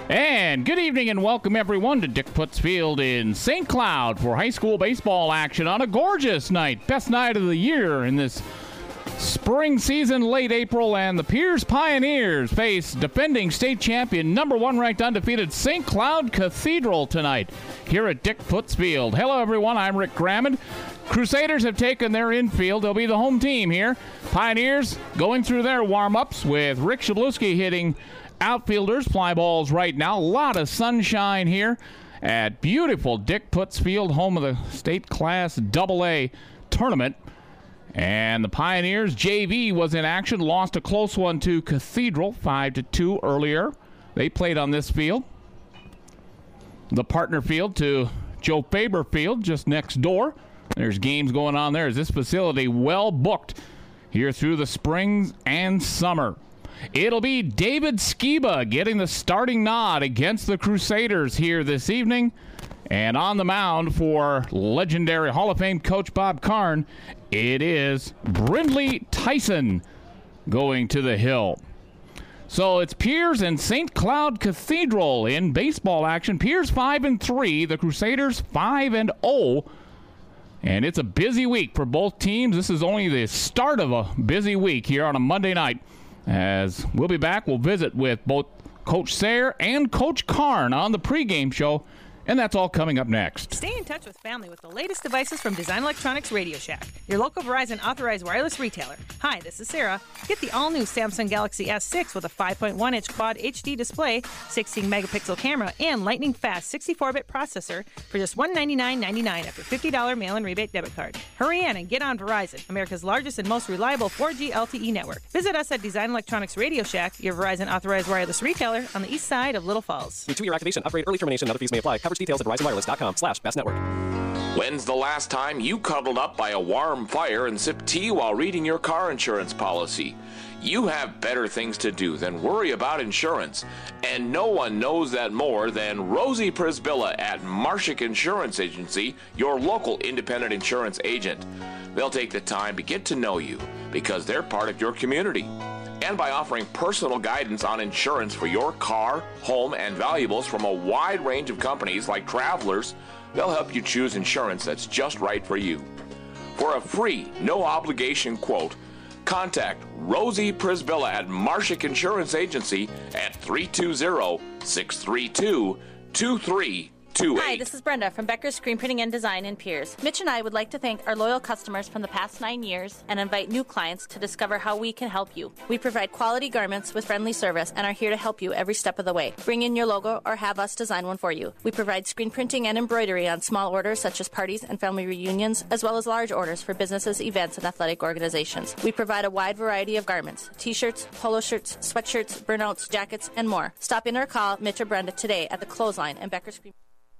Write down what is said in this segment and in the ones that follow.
And good evening and welcome everyone to Dick Putz Field in St. Cloud for high school baseball action on a gorgeous night. Best night of the year in this spring season, late April, and the Pierce Pioneers face defending state champion, number 1 ranked undefeated St. Cloud Cathedral tonight here at Dick Putz Field. Hello everyone, I'm Rick Grammond. Crusaders have taken their infield. They'll be the home team here. Pioneers going through their warm-ups with Rick Shablewski hitting outfielders, fly balls right now. A lot of sunshine here at beautiful Dick Putz Field, home of the state class AA tournament. And the Pioneers JV was in action, lost a close one to Cathedral 5-2 earlier. They played on this field. The partner field to Joe Faber Field just next door. There's games going on there as this facility well booked here through the springs and summer. It'll be David Skiba getting the starting nod against the Crusaders here this evening. And on the mound for legendary Hall of Fame coach Bob Karn, it is Brindley Tyson going to the hill. So it's Pierce and St. Cloud Cathedral in baseball action. Pierce 5-3, the Crusaders 5-0. And it's a busy week for both teams. This is only the start of a busy week here on a Monday night. As we'll be back, we'll visit with both Coach Sayre and Coach Karn on the pregame show. And that's all coming up next. Stay in touch with family with the latest devices from Design Electronics Radio Shack, your local Verizon authorized wireless retailer. Hi, this is Sarah. Get the all-new Samsung Galaxy S6 with a 5.1-inch quad HD display, 16-megapixel camera, and lightning-fast 64-bit processor for just $199.99 after $50 mail-in rebate debit card. Hurry in and get on Verizon, America's largest and most reliable 4G LTE network. Visit us at Design Electronics Radio Shack, your Verizon authorized wireless retailer on the east side of Little Falls. With 2-year activation, upgrade, early termination, other fees may apply. Coverage details at VerizonWireless.com/bestnetwork. When's the last time you cuddled up by a warm fire and sipped tea while reading your car insurance policy? You have better things to do than worry about insurance, and no one knows that more than Rosie Prisbilla at Marshak Insurance Agency, your local independent insurance agent. They'll take the time to get to know you because they're part of your community. And by offering personal guidance on insurance for your car, home, and valuables from a wide range of companies like Travelers, they'll help you choose insurance that's just right for you. For a free, no-obligation quote, contact Rosie Prisbilla at Marshak Insurance Agency at 320-632-2328. Hi, this is Brenda from Becker's Screen Printing and Design in Pierce. Mitch and I would like to thank our loyal customers from the past 9 years and invite new clients to discover how we can help you. We provide quality garments with friendly service and are here to help you every step of the way. Bring in your logo or have us design one for you. We provide screen printing and embroidery on small orders such as parties and family reunions, as well as large orders for businesses, events, and athletic organizations. We provide a wide variety of garments, t-shirts, polo shirts, sweatshirts, burnouts, jackets, and more. Stop in or call Mitch or Brenda today at the Clothesline and Becker's Screen.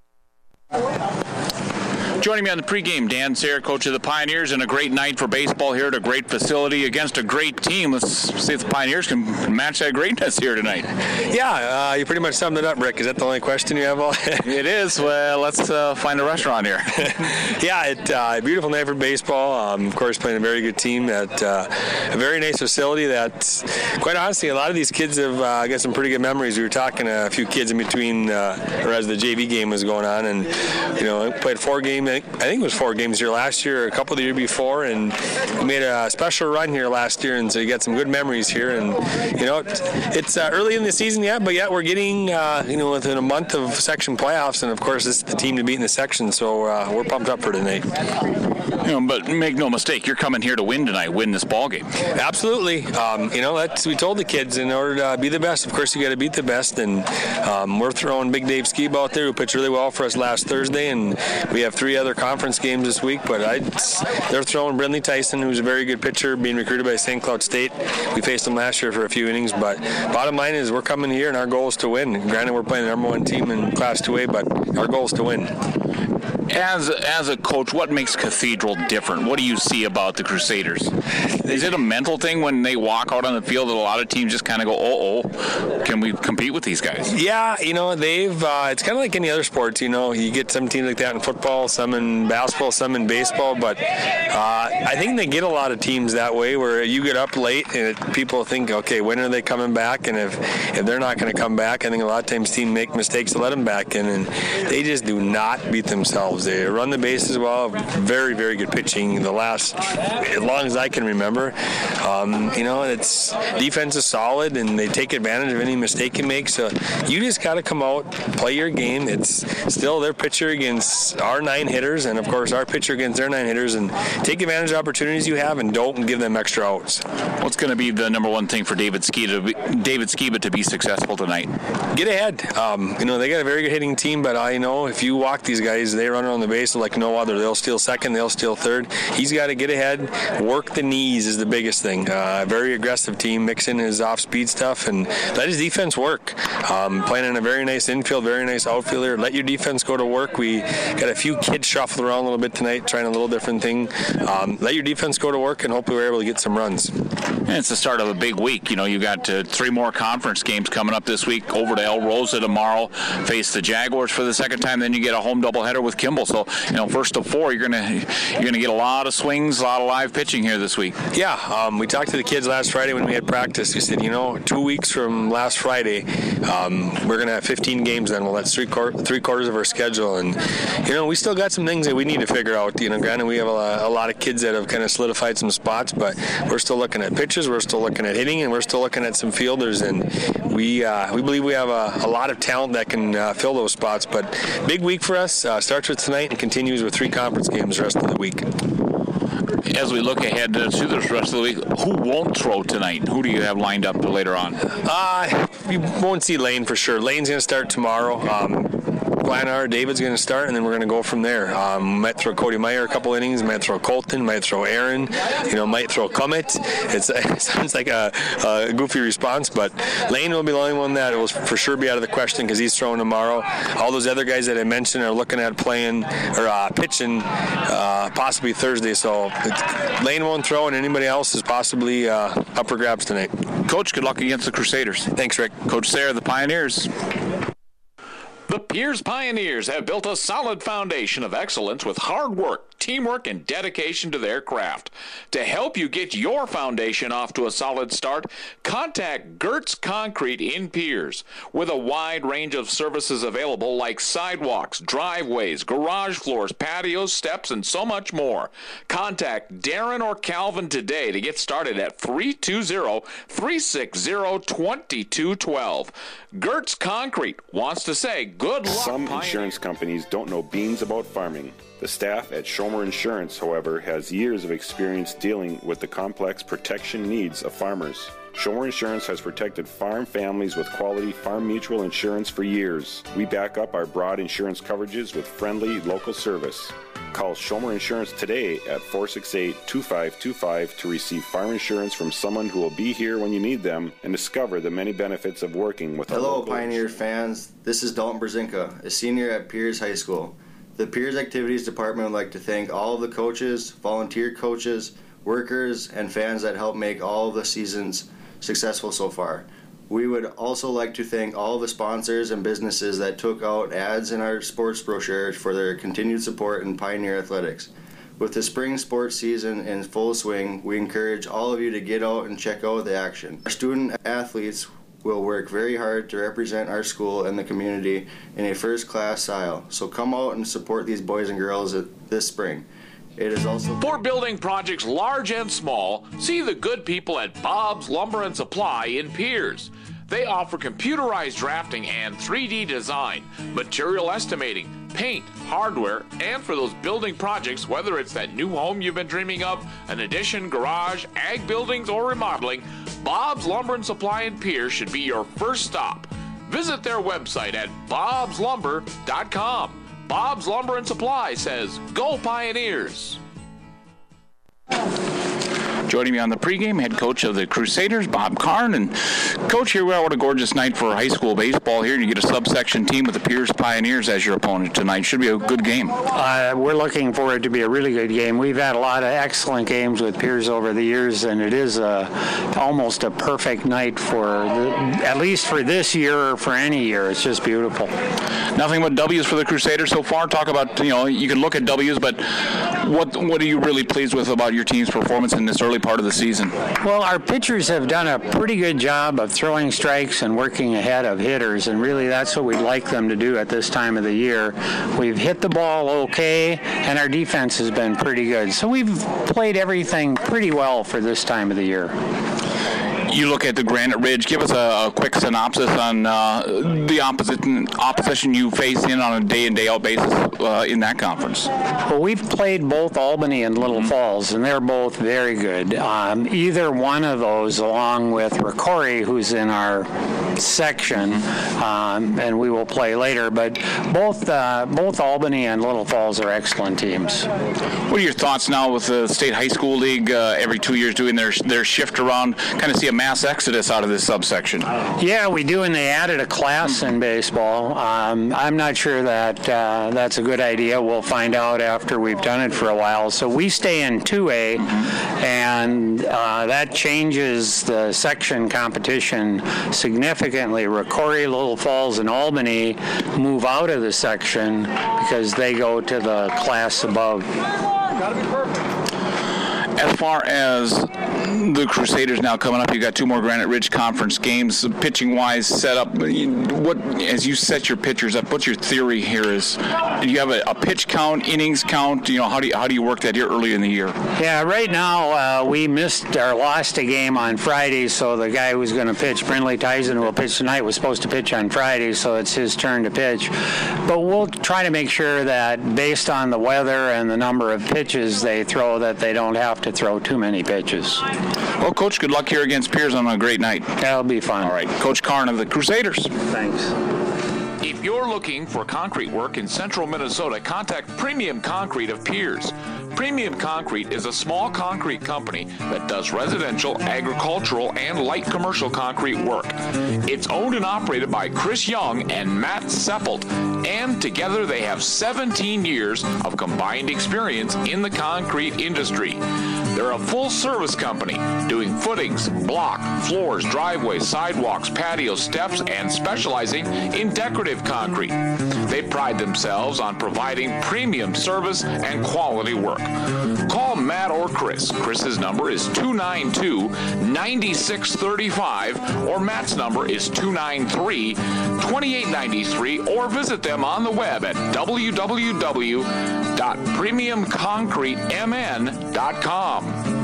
Joining me on the pregame, Dan Sayre, coach of the Pioneers, and a great night for baseball here at a great facility against a great team. Let's see if the Pioneers can match that greatness here tonight. Yeah, you pretty much summed it up, Rick. Is that the only question you have? It is. Well, let's find a restaurant here. Yeah, a beautiful night for baseball. Of course, playing a very good team at a very nice facility that, quite honestly, a lot of these kids have got some pretty good memories. We were talking to a few kids in between, or as the JV game was going on, and, played 4 games. I think it was 4 games here last year, a couple the year before, and we made a special run here last year, and so you got some good memories here. And it's early in the season yet, but yet we're getting within a month of section playoffs, and of course this is the team to beat in the section, so we're pumped up for tonight. But make no mistake, you're coming here to win tonight, win this ball game. Absolutely. We told the kids in order to be the best, of course you got to beat the best, and we're throwing Big Dave Skiba out there, who pitched really well for us last Thursday, and we have 3 other conference games this week, but they're throwing Brindley Tyson, who's a very good pitcher, being recruited by St. Cloud State. We faced him last year for a few innings, but bottom line is we're coming here and our goal is to win. Granted, we're playing the number 1 team in Class 2A, but our goal is to win. As a coach, what makes Cathedral different? What do you see about the Crusaders? Is it a mental thing when they walk out on the field that a lot of teams just kind of go, can we compete with these guys? Yeah, they've it's kind of like any other sports. You get some teams like that in football, some some in basketball, some in baseball, but I think they get a lot of teams that way where you get up late and people think, okay, when are they coming back? And if they're not going to come back, I think a lot of times teams make mistakes to let them back in, and they just do not beat themselves. They run the bases well, very, very good pitching as long as I can remember. It's defense is solid, and they take advantage of any mistake you make. So you just got to come out, play your game. It's still their pitcher against our 9 hitters, and of course our pitcher against their 9 hitters, and take advantage of opportunities you have, and don't give them extra outs. What's going to be the number one thing for David Skiba to be successful tonight? Get ahead. They got a very good hitting team, but I know if you walk these guys, they run around the base like no other. They'll steal second, they'll steal third. He's got to get ahead. Work the knees is the biggest thing. Very aggressive team, mix in his off-speed stuff, and let his defense work. Playing in a very nice infield, very nice outfielder. Let your defense go to work. We got a few kids shuffled around a little bit tonight, trying a little different thing. Let your defense go to work, and hopefully we're able to get some runs. And it's the start of a big week. You got 3 more conference games coming up this week. Over to El Rosa tomorrow, face the Jaguars for the second time. Then you get a home doubleheader with Kimball. So, first of 4, you're gonna get a lot of swings, a lot of live pitching here this week. Yeah, we talked to the kids last Friday when we had practice. We said, 2 weeks from last Friday, we're gonna have 15 games. Then, well, that's three quarters of our schedule, and we still got some things that we need to figure out. Granted, we have a lot of kids that have kind of solidified some spots, but we're still looking at pitches, we're still looking at hitting, and we're still looking at some fielders, and we believe we have a lot of talent that can fill those spots. But big week for us. Starts with tonight and continues with 3 conference games the rest of the week. As we look ahead to the rest of the week, who won't throw tonight? Who do you have lined up later on? You won't see Lane for sure. Lane's going to start tomorrow. David's going to start, and then we're going to go from there. Might throw Cody Meyer a couple innings, might throw Colton, might throw Aaron, might throw Cummett. It sounds like a goofy response, but Lane will be the only one that will for sure be out of the question because he's throwing tomorrow. All those other guys that I mentioned are looking at playing or pitching possibly Thursday, so Lane won't throw, and anybody else is possibly up for grabs tonight. Coach, good luck against the Crusaders. Thanks, Rick. Coach Sayre, the Pioneers. The Piers Pioneers have built a solid foundation of excellence with hard work, teamwork, and dedication to their craft. To help you get your foundation off to a solid start, contact Gertz Concrete in Piers. With a wide range of services available like sidewalks, driveways, garage floors, patios, steps, and so much more. Contact Darren or Calvin today to get started at 320-360-2212. Gertz Concrete wants to say good luck, Some Pioneers. insurance companies don't know beans about farming. The staff at Schomer Insurance, however, has years of experience dealing with the complex protection needs of farmers. Schomer Insurance has protected farm families with quality farm mutual insurance for years. We back up our broad insurance coverages with friendly local service. Call Schomer Insurance today at 468-2525 to receive farm insurance from someone who will be here when you need them and discover the many benefits of working with a local Pioneer fans. This is Dalton Brzezinka, a senior at Piers High School. The Piers Activities Department would like to thank all of the coaches, volunteer coaches, workers, and fans that helped make all of the seasons successful so far. We would also like to thank all the sponsors and businesses that took out ads in our sports brochure for their continued support in Pioneer Athletics. With the spring sports season in full swing, we encourage all of you to get out and check out the action. Our student athletes will work very hard to represent our school and the community in a first-class style. So come out and support these boys and girls this spring. It is also For building projects large and small, see the good people at Bob's Lumber and Supply in Piers. They offer computerized drafting and 3D design, material estimating, paint, hardware, and for those building projects, whether it's that new home you've been dreaming of, an addition, garage, ag buildings, or remodeling, Bob's Lumber and Supply in Piers should be your first stop. Visit their website at bobslumber.com. Bob's Lumber and Supply says, "Go Pioneers!" Joining me on the pregame, head coach of the Crusaders, Bob Karn. And Coach, here we are. What a gorgeous night for high school baseball here. You get a subsection team with the Piers Pioneers as your opponent tonight. Should be a good game. We're looking for it to be a really good game. We've had a lot of excellent games with Piers over the years, and it is almost a perfect night at least for this year or for any year. It's just beautiful. Nothing but W's for the Crusaders so far. Talk about, you can look at W's, but what are you really pleased with about your team's performance in this early part of the season? Well, our pitchers have done a pretty good job of throwing strikes and working ahead of hitters, and really that's what we'd like them to do at this time of the year. We've hit the ball okay, and our defense has been pretty good. So we've played everything pretty well for this time of the year. You look at the Granite Ridge. Give us a quick synopsis on the opposition you face on a day-in, day-out basis in that conference. Well, we've played both Albany and Little Falls, and they're both very good. Either one of those, along with Rocori, who's in our section, and we will play later, but both Albany and Little Falls are excellent teams. What are your thoughts now with the State High School League every 2 years doing their shift around? Kind of see a mass exodus out of this subsection. Yeah, we do, and they added a class in baseball. I'm not sure that that's a good idea. We'll find out after we've done it for a while. So we stay in 2A, and that changes the section competition significantly. Rocori, Little Falls, and Albany move out of the section because they go to the class above. Gotta be perfect. As far as the Crusaders now coming up, you got 2 more Granite Ridge Conference games. Pitching-wise, set up. As you set your pitchers up, what's your theory here? Do you have a pitch count, innings count? How do you work that here early in the year? Yeah, right now we lost a game on Friday, so the guy who's going to pitch, Brindley Tyson, who will pitch tonight, was supposed to pitch on Friday, so it's his turn to pitch. But we'll try to make sure that based on the weather and the number of pitches they throw, that they don't have to throw too many pitches. Well, Coach, good luck here against Piers on a great night. That'll be fun. All right, Coach Karn of the Crusaders. Thanks. If you're looking for concrete work in central Minnesota, contact Premium Concrete of Piers. Premium Concrete is a small concrete company that does residential, agricultural, and light commercial concrete work. It's owned and operated by Chris Young and Matt Seppelt, and together they have 17 years of combined experience in the concrete industry. They're a full-service company doing footings, block, floors, driveways, sidewalks, patios, steps, and specializing in decorative concrete. They pride themselves on providing premium service and quality work. Call Matt or Chris. Chris's number is 292-9635, or Matt's number is 293-2893, or visit them on the web at www.premiumconcretemn.com.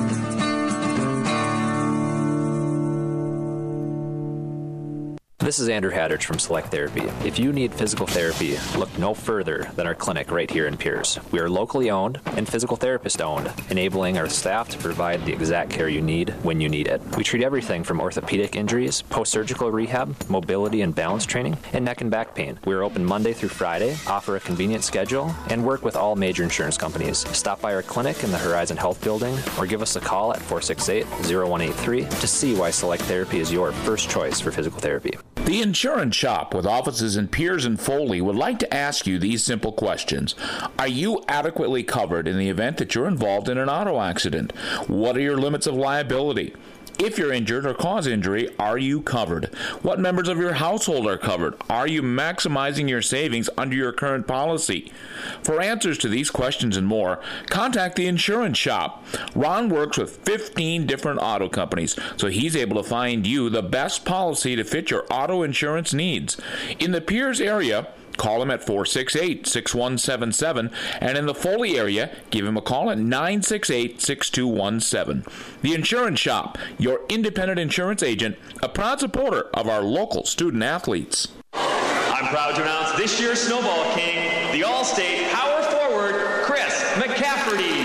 This is Andrew Haddridge from Select Therapy. If you need physical therapy, look no further than our clinic right here in Piers. We are locally owned and physical therapist owned, enabling our staff to provide the exact care you need when you need it. We treat everything from orthopedic injuries, post-surgical rehab, mobility and balance training, and neck and back pain. We are open Monday through Friday, offer a convenient schedule, and work with all major insurance companies. Stop by our clinic in the Horizon Health Building or give us a call at 468-0183 to see why Select Therapy is your first choice for physical therapy. The Insurance Shop, with offices in Piers and Foley, would like to ask you these simple questions. Are you adequately covered in the event that you're involved in an auto accident? What are your limits of liability? If you're injured or cause injury, are you covered? What members of your household are covered? Are you maximizing your savings under your current policy? For answers to these questions and more, contact the Insurance Shop. Ron works with 15 different auto companies, so he's able to find you the best policy to fit your auto insurance needs. In the Piers area, call him at 468-6177, and in the Foley area, give him a call at 968-6217. The Insurance Shop, your independent insurance agent, a proud supporter of our local student athletes. I'm proud to announce this year's Snowball King, the All-State power forward, Chris McCafferty.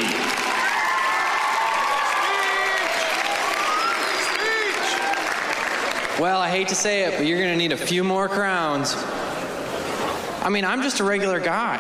Well, I hate to say it, but you're going to need a few more crowns. I mean, I'm just a regular guy.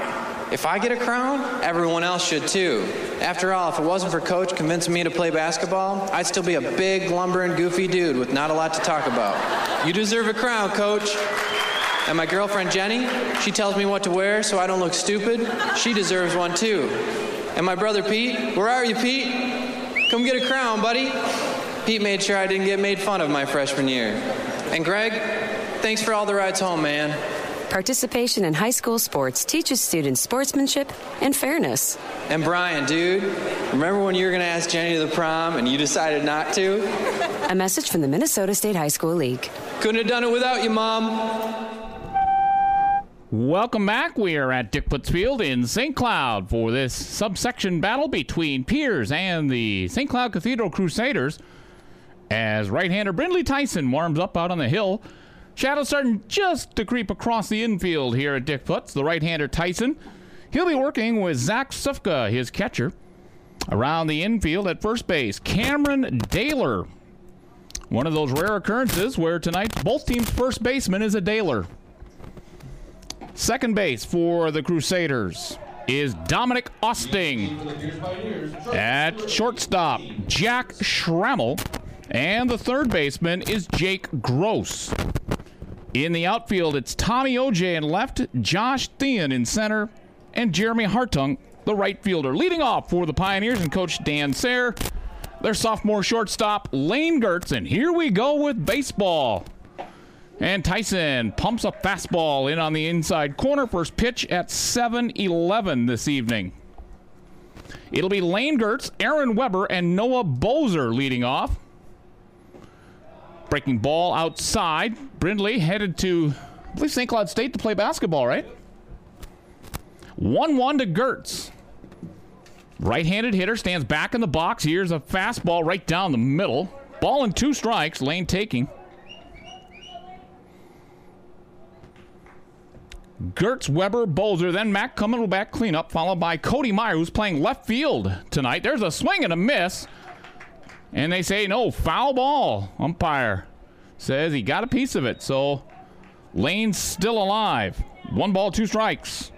If I get a crown, everyone else should too. After all, if it wasn't for Coach convincing me to play basketball, I'd still be a big, lumbering, goofy dude with not a lot to talk about. You deserve a crown, Coach. And my girlfriend Jenny, she tells me what to wear so I don't look stupid. She deserves one too. And my brother Pete, where are you, Pete? Come get a crown, buddy. Pete made sure I didn't get made fun of my freshman year. And Greg, thanks for all the rides home, man. Participation in high school sports teaches students sportsmanship and fairness. And Brian, dude, remember when you were going to ask Jenny to the prom and you decided not to? A message from the Minnesota State High School League. Couldn't have done it without you, Mom. Welcome back. We are at Dick Putz Field in St. Cloud for this subsection battle between Piers and the St. Cloud Cathedral Crusaders as right-hander Brindley Tyson warms up out on the hill. Shadow starting just to creep across the infield here at Dick Putz. The right-hander Tyson, he'll be working with Zach Sufka, his catcher. Around the infield at first base, Cameron Daler. One of those rare occurrences where tonight both teams' first baseman is a Daler. Second base for the Crusaders is Dominic Osting. At shortstop, Jack Schrammel. And the third baseman is Jake Gross. In the outfield, it's Tommy O.J. in left, Josh Thean in center, and Jeremy Hartung, the right fielder. Leading off for the Pioneers and Coach Dan Sayre, their sophomore shortstop, Lane Gertz. And here we go with baseball. And Tyson pumps a fastball in on the inside corner. First pitch at 7:11 this evening. It'll be Lane Gertz, Aaron Weber, and Noah Bozer leading off. Breaking ball outside. Brindley headed to, I believe, St. Cloud State to play basketball, right? 1-1 to Gertz. Right-handed hitter stands back in the box. Here's a fastball right down the middle. Ball and 2 strikes. Lane taking. Gertz, Weber, Bozer, then Mac coming back cleanup, followed by Cody Meyer, who's playing left field tonight. There's a swing and a miss. And they say, no, foul ball. Umpire says he got a piece of it. So Lane's still alive. 1 ball, 2 strikes.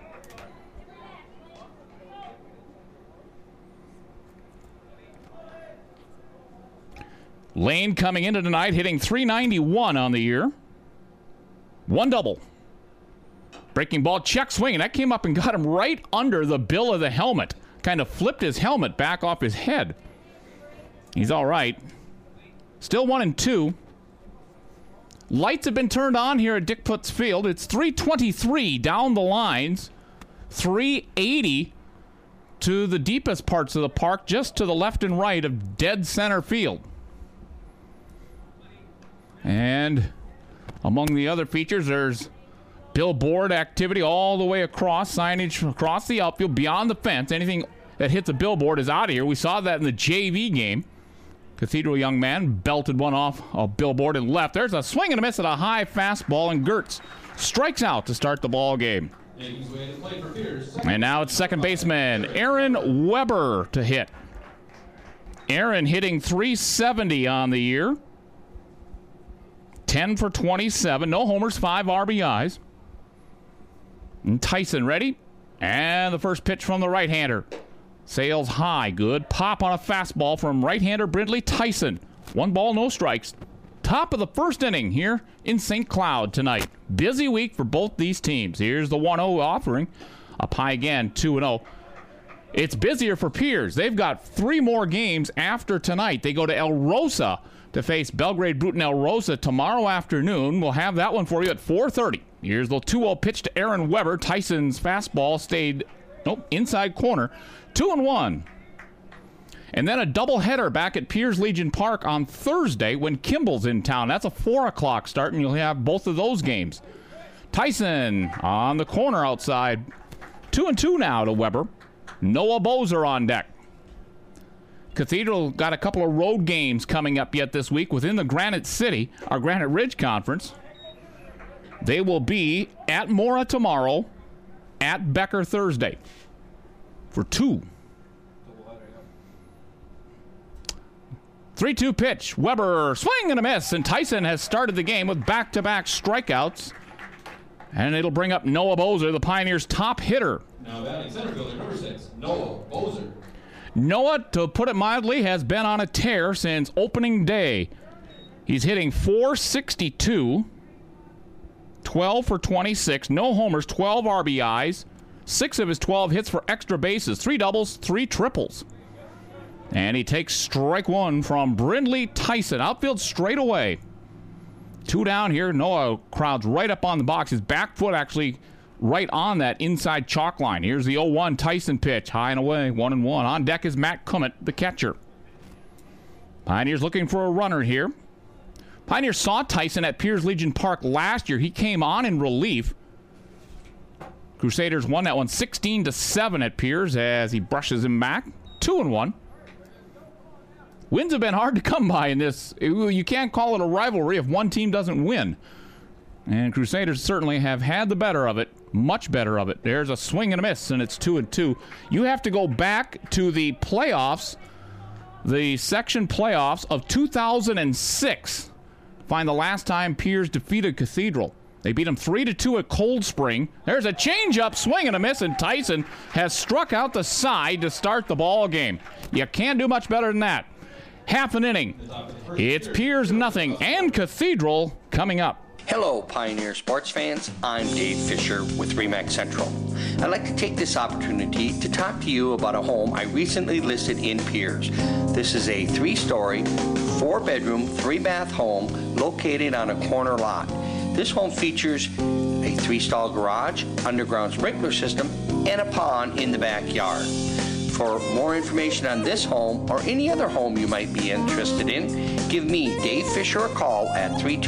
Lane coming into tonight, hitting .391 on the year. 1 double. Breaking ball, check swing, and that came up and got him right under the bill of the helmet. Kind of flipped his helmet back off his head. He's all right. Still 1-2. Lights have been turned on here at Dick Putz Field. It's 323 down the lines. 380 to the deepest parts of the park, just to the left and right of dead center field. And among the other features, there's billboard activity all the way across, signage across the outfield, beyond the fence. Anything that hits a billboard is out of here. We saw that in the JV game. Cathedral young man belted one off a billboard and left. There's a swing and a miss at a high fastball, and Gertz strikes out to start the ball game. And now it's second baseman Aaron Weber to hit. Aaron hitting .370 on the year. 10 for 27. No homers, 5 RBIs. And Tyson ready. And the first pitch from the right-hander. Sails high. Good pop on a fastball from right-hander Brindley Tyson. 1 ball, no strikes. Top of the first inning here in St. Cloud tonight. Busy week for both these teams. Here's the 1-0 offering. Up high again, 2-0. It's busier for Piers. They've got 3 more games after tonight. They go to El Rosa to face Belgrade Bruton El Rosa tomorrow afternoon. We'll have that one for you at 4:30. Here's the 2-0 pitch to Aaron Weber. Tyson's fastball stayed inside corner. 2-1. And then a doubleheader back at Piers Legion Park on Thursday when Kimball's in town. That's a 4 o'clock start, and you'll have both of those games. Tyson on the corner outside. 2-2 now to Weber. Noah Bozer on deck. Cathedral got a couple of road games coming up yet this week within the Granite City, our Granite Ridge Conference. They will be at Mora tomorrow, at Becker Thursday for 2. 3-2 pitch. Weber swing and a miss, and Tyson has started the game with back-to-back strikeouts. And it'll bring up Noah Bozer, the Pioneers' top hitter. Now batting center fielder, number 6, Noah Bozer. Noah, to put it mildly, has been on a tear since opening day. He's hitting .462, 12 for 26, no homers, 12 RBIs, 6 of his 12 hits for extra bases, 3 doubles, 3 triples. And he takes strike one from Brindley Tyson. Outfield straight away. 2 down here. Noah crowds right up on the box. His back foot actually right on that inside chalk line. Here's the 0-1 Tyson pitch. High and away, 1-1. On deck is Matt Cummett, the catcher. Pioneers looking for a runner here. Pioneers saw Tyson at Piers Legion Park last year. He came on in relief. Crusaders won that one 16-7 at Piers as he brushes him back. 2-1. Wins have been hard to come by in this. You can't call it a rivalry if one team doesn't win. And Crusaders certainly have had the better of it, much better of it. There's a swing and a miss, and it's 2-2. You have to go back to the playoffs, the section playoffs of 2006. Find the last time Piers defeated Cathedral. They beat them 3-2 at Cold Spring. There's a changeup, swing and a miss, and Tyson has struck out the side to start the ball game. You can't do much better than that. Half an inning. It's Piers nothing and Cathedral coming up. Hello, Pioneer sports fans. I'm Dave Fisher with RE/MAX Central. I'd like to take this opportunity to talk to you about a home I recently listed in Piers. This is a 3-story, 4-bedroom, 3-bath home located on a corner lot. This home features a 3-stall garage, underground sprinkler system, and a pond in the backyard. For more information on this home or any other home you might be interested in, give me, Dave Fisher, a call at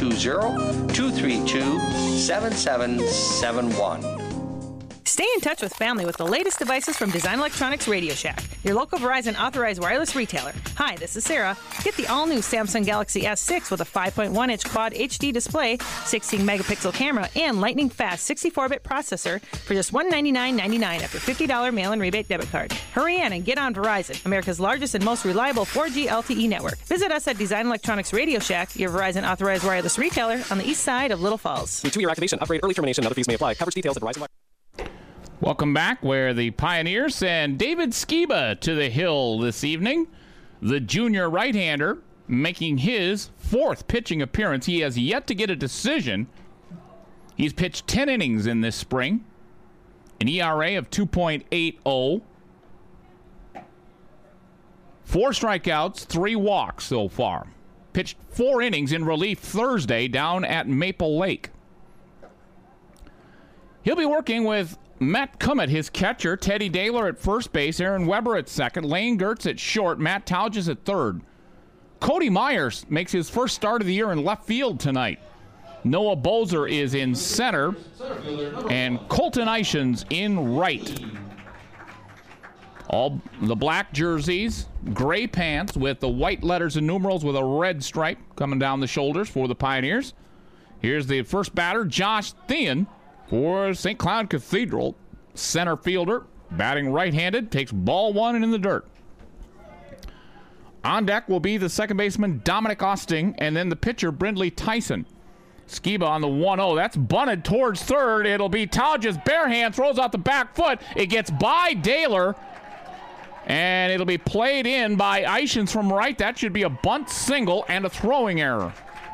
320-232-7771. Stay in touch with family with the latest devices from Design Electronics Radio Shack, your local Verizon authorized wireless retailer. Hi, this is Sarah. Get the all-new Samsung Galaxy S6 with a 5.1-inch Quad HD display, 16-megapixel camera, and lightning-fast 64-bit processor for just $199.99 after $50 mail-in rebate debit card. Hurry in and get on Verizon, America's largest and most reliable 4G LTE network. Visit us at Design Electronics Radio Shack, your Verizon authorized wireless retailer on the east side of Little Falls. With 2-year activation, upgrade, early termination, and other fees may apply. Coverage details at Verizon. Welcome back, where the Pioneers send David Skiba to the hill this evening. The junior right-hander making his 4th pitching appearance. He has yet to get a decision. He's pitched 10 innings in this spring. An ERA of 2.80. 4 strikeouts, 3 walks so far. Pitched 4 innings in relief Thursday down at Maple Lake. He'll be working with Matt Cummett, his catcher, Teddy Daylor at first base, Aaron Weber at second, Lane Gertz at short, Matt Tauges at third. Cody Myers makes his first start of the year in left field tonight. Noah Bozer is in center, and Colton Ishins in right. All the black jerseys, gray pants with the white letters and numerals with a red stripe coming down the shoulders for the Pioneers. Here's the first batter, Josh Thean, for St. Cloud Cathedral. Center fielder, batting right-handed, takes ball 1 and in the dirt. On deck will be the second baseman, Dominic Osting, and then the pitcher, Brindley Tyson. Skiba on the 1-0. That's bunted towards third. It'll be Tauges, bare hand, throws out the back foot. It gets by Daylor, and it'll be played in by Ishins from right. That should be a bunt single and a throwing error.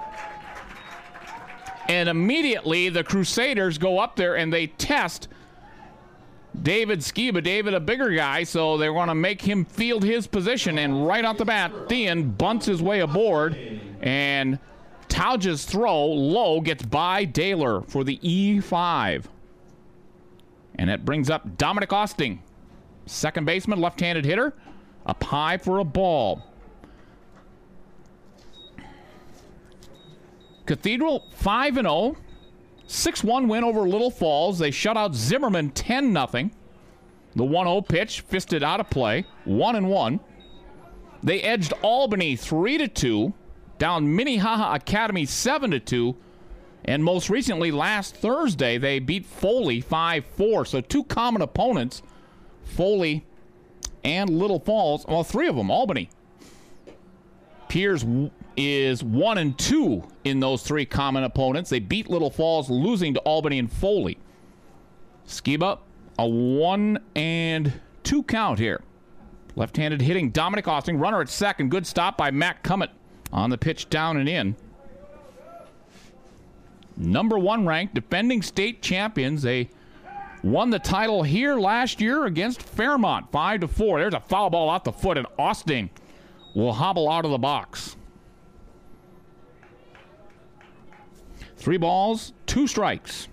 And immediately the Crusaders go up there and they test David Skiba. David, a bigger guy, so they want to make him field his position. And right off the bat, Thean bunts his way aboard. And Tauges' throw low gets by Daylor for the E5. And that brings up Dominic Osting, second baseman, left-handed hitter, up high for a ball. Cathedral 5-0, 6-1 win over Little Falls. They shut out Zimmerman 10-0. The 1-0 pitch fisted out of play, 1-1. They edged Albany 3-2, down Minnehaha Academy 7-2, and most recently last Thursday they beat Foley 5-4. So 2 common opponents, Foley and Little Falls. Well, 3 of them, Albany. Piers is 1-2 in those 3 common opponents. They beat Little Falls, losing to Albany and Foley. Skiba, a 1-2 count here. Left-handed hitting, Dominic Austin, runner at second. Good stop by Matt Cummett on the pitch down and in. Number 1 ranked, defending state champions. They won the title here last year against Fairmont, 5-4. There's a foul ball off the foot, and Austin will hobble out of the box. 3 balls, 2 strikes.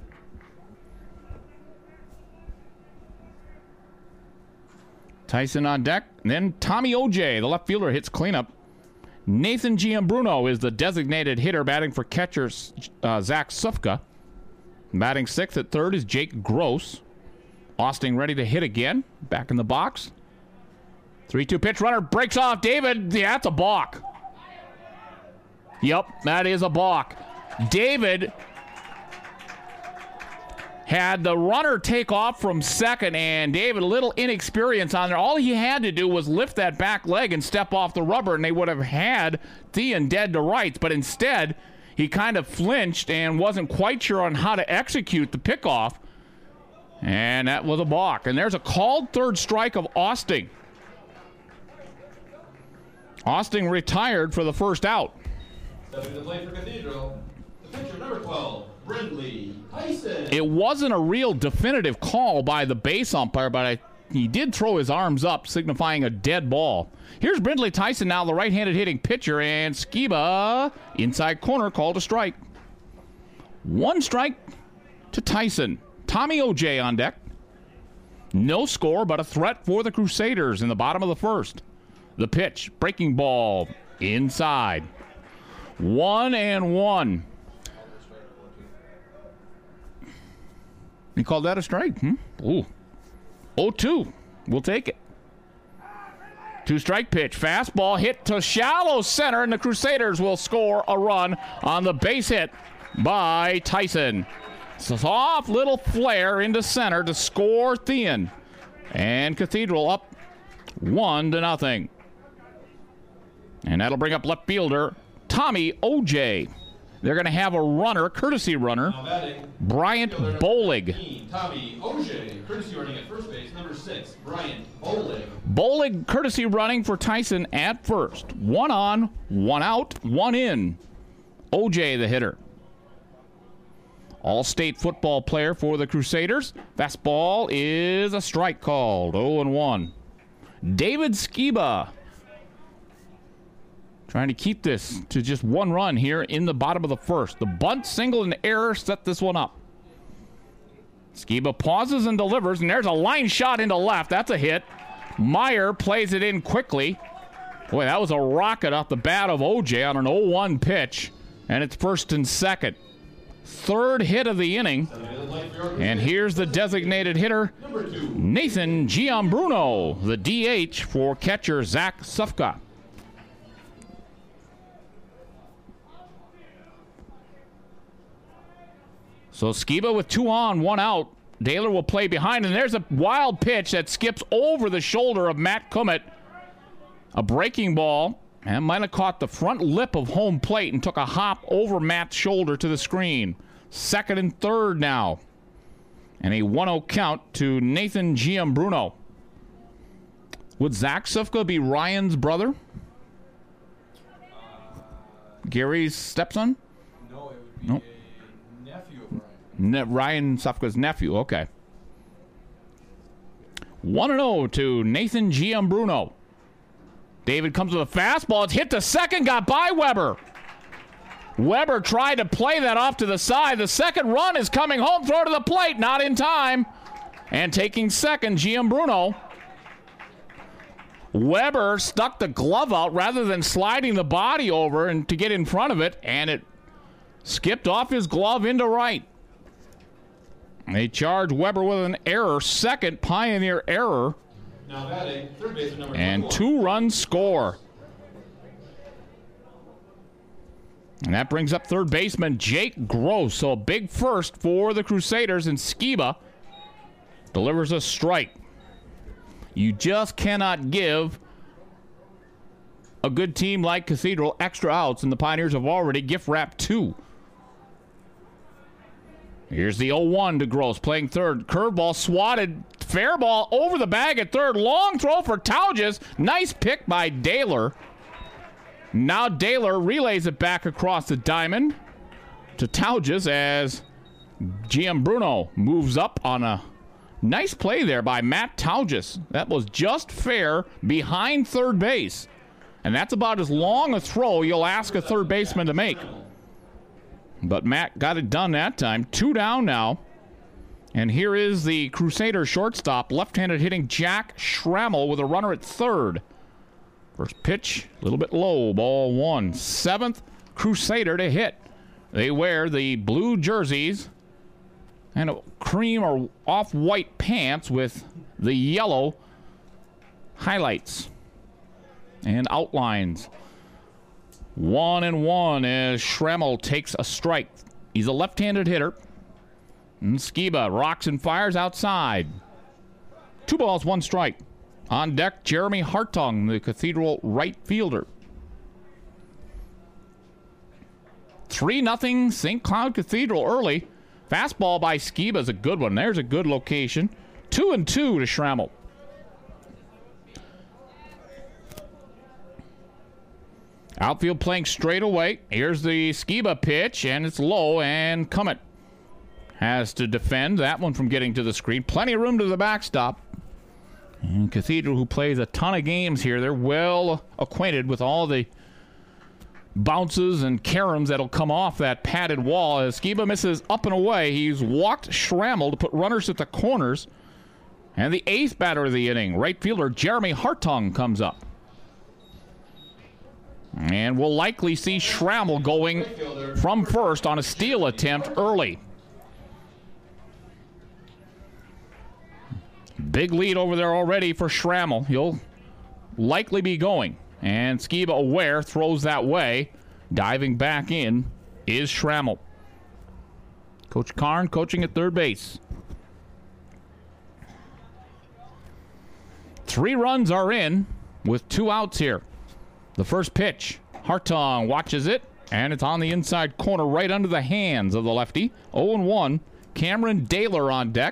Tyson on deck. And then Tommy O.J., the left fielder, hits cleanup. Nathan Giambruno is the designated hitter, batting for catcher Zach Sufka. Batting 6th at third is Jake Gross. Austin ready to hit again. Back in the box. 3-2 pitch, runner breaks off. David, yeah, that's a balk. Yep, that is a balk. David had the runner take off from second, and David, a little inexperience on there. All he had to do was lift that back leg and step off the rubber, and they would have had Thean dead to rights. But instead, he kind of flinched and wasn't quite sure on how to execute the pickoff, and that was a balk. And there's a called third strike of Austin. Austin retired for the first out. Stepping to play for Cathedral, the pitcher number 12, Brindley Tyson. It wasn't a real definitive call by the base umpire, but he did throw his arms up, signifying a dead ball. Here's Brindley Tyson now, the right-handed hitting pitcher, and Skiba, inside corner, called a strike. 1 strike to Tyson. Tommy O.J. on deck. No score, but a threat for the Crusaders in the bottom of the first. The pitch, breaking ball, inside. 1-1. You called that a strike? Ooh. 0-2. We'll take it. 2-strike pitch. Fastball hit to shallow center, and the Crusaders will score a run on the base hit by Tyson. Soft little flare into center to score Thean. And Cathedral up 1-0. And that'll bring up left fielder Tommy O.J. They're going to have a runner, courtesy runner, Bryant Bolig. Tommy O.J., courtesy running at first base, number 6, Bryant Bolig. Bolig courtesy running for Tyson at first. 1 on, 1 out, 1 in. O.J. the hitter. All-state football player for the Crusaders. Fastball is a strike called. 0-1. David Skiba trying to keep this to just 1 run here in the bottom of the first. The bunt, single, and error set this one up. Skiba pauses and delivers, and there's a line shot into left. That's a hit. Meyer plays it in quickly. Boy, that was a rocket off the bat of O.J. on an 0-1 pitch, and it's first and second. 3rd hit of the inning, and here's the designated hitter, Nathan Giambruno, the DH for catcher Zach Sufka. So Skiba with 2 on, 1 out. Daler will play behind, and there's a wild pitch that skips over the shoulder of Matt Cummett. A breaking ball, and might have caught the front lip of home plate and took a hop over Matt's shoulder to the screen. 2nd and 3rd now. And a 1-0 count to Nathan Giambruno. Would Zach Sufka be Ryan's brother? Gary's stepson? No, it would be nope. A nephew of Ryan. Ryan Sufka's nephew, okay. 1-0 to Nathan Giambruno. David comes with a fastball. It's hit to second, got by Weber. Weber tried to play that off to the side. The second run is coming home. Throw to the plate, not in time. And taking second, Giambruno. Weber stuck the glove out rather than sliding the body over and to get in front of it, and it skipped off his glove into right. They charge Weber with an error. Second Pioneer error. Now batting, third baseman number and 21. 2-run score. And that brings up third baseman Jake Gross. So a big first for the Crusaders, and Skiba delivers a strike. You just cannot give a good team like Cathedral extra outs, and the Pioneers have already gift wrapped 2. Here's the 0-1 to Gross, playing third. Curveball swatted. Fair ball over the bag at third. Long throw for Tauges. Nice pick by Daylor. Now Daylor relays it back across the diamond to Tauges as Giambruno moves up on a nice play there by Matt Tauges. That was just fair behind third base. And that's about as long a throw you'll ask a third baseman to make. But Matt got it done that time. 2 down now. And here is the Crusader shortstop, left-handed hitting Jack Schrammel with a runner at third. First pitch, a little bit low, ball 1. 7th Crusader to hit. They wear the blue jerseys and a cream or off-white pants with the yellow highlights and outlines. 1-1 as Schrammel takes a strike. He's a left-handed hitter. And Skiba rocks and fires outside. 2 balls, 1 strike. On deck, Jeremy Hartung, the Cathedral right fielder. 3-0 St. Cloud Cathedral early. Fastball by Skiba is a good one. There's a good location. 2-2 to Schrammel. Outfield playing straight away. Here's the Skiba pitch, and it's low, and Cummett has to defend that one from getting to the screen. Plenty of room to the backstop. And Cathedral, who plays a ton of games here, they're well acquainted with all the bounces and caroms that'll come off that padded wall. As Skiba misses up and away, he's walked Schrammel to put runners at the corners. And the 8th batter of the inning, right fielder Jeremy Hartung, comes up. And we'll likely see Schrammel going from first on a steal attempt early. Big lead over there already for Schrammel. He'll likely be going. And Skiba aware, throws that way. Diving back in is Schrammel. Coach Karn coaching at third base. 3 runs are in with 2 outs here. The first pitch, Hartung watches it, and it's on the inside corner right under the hands of the lefty. 0-1, Cameron Daylor on deck.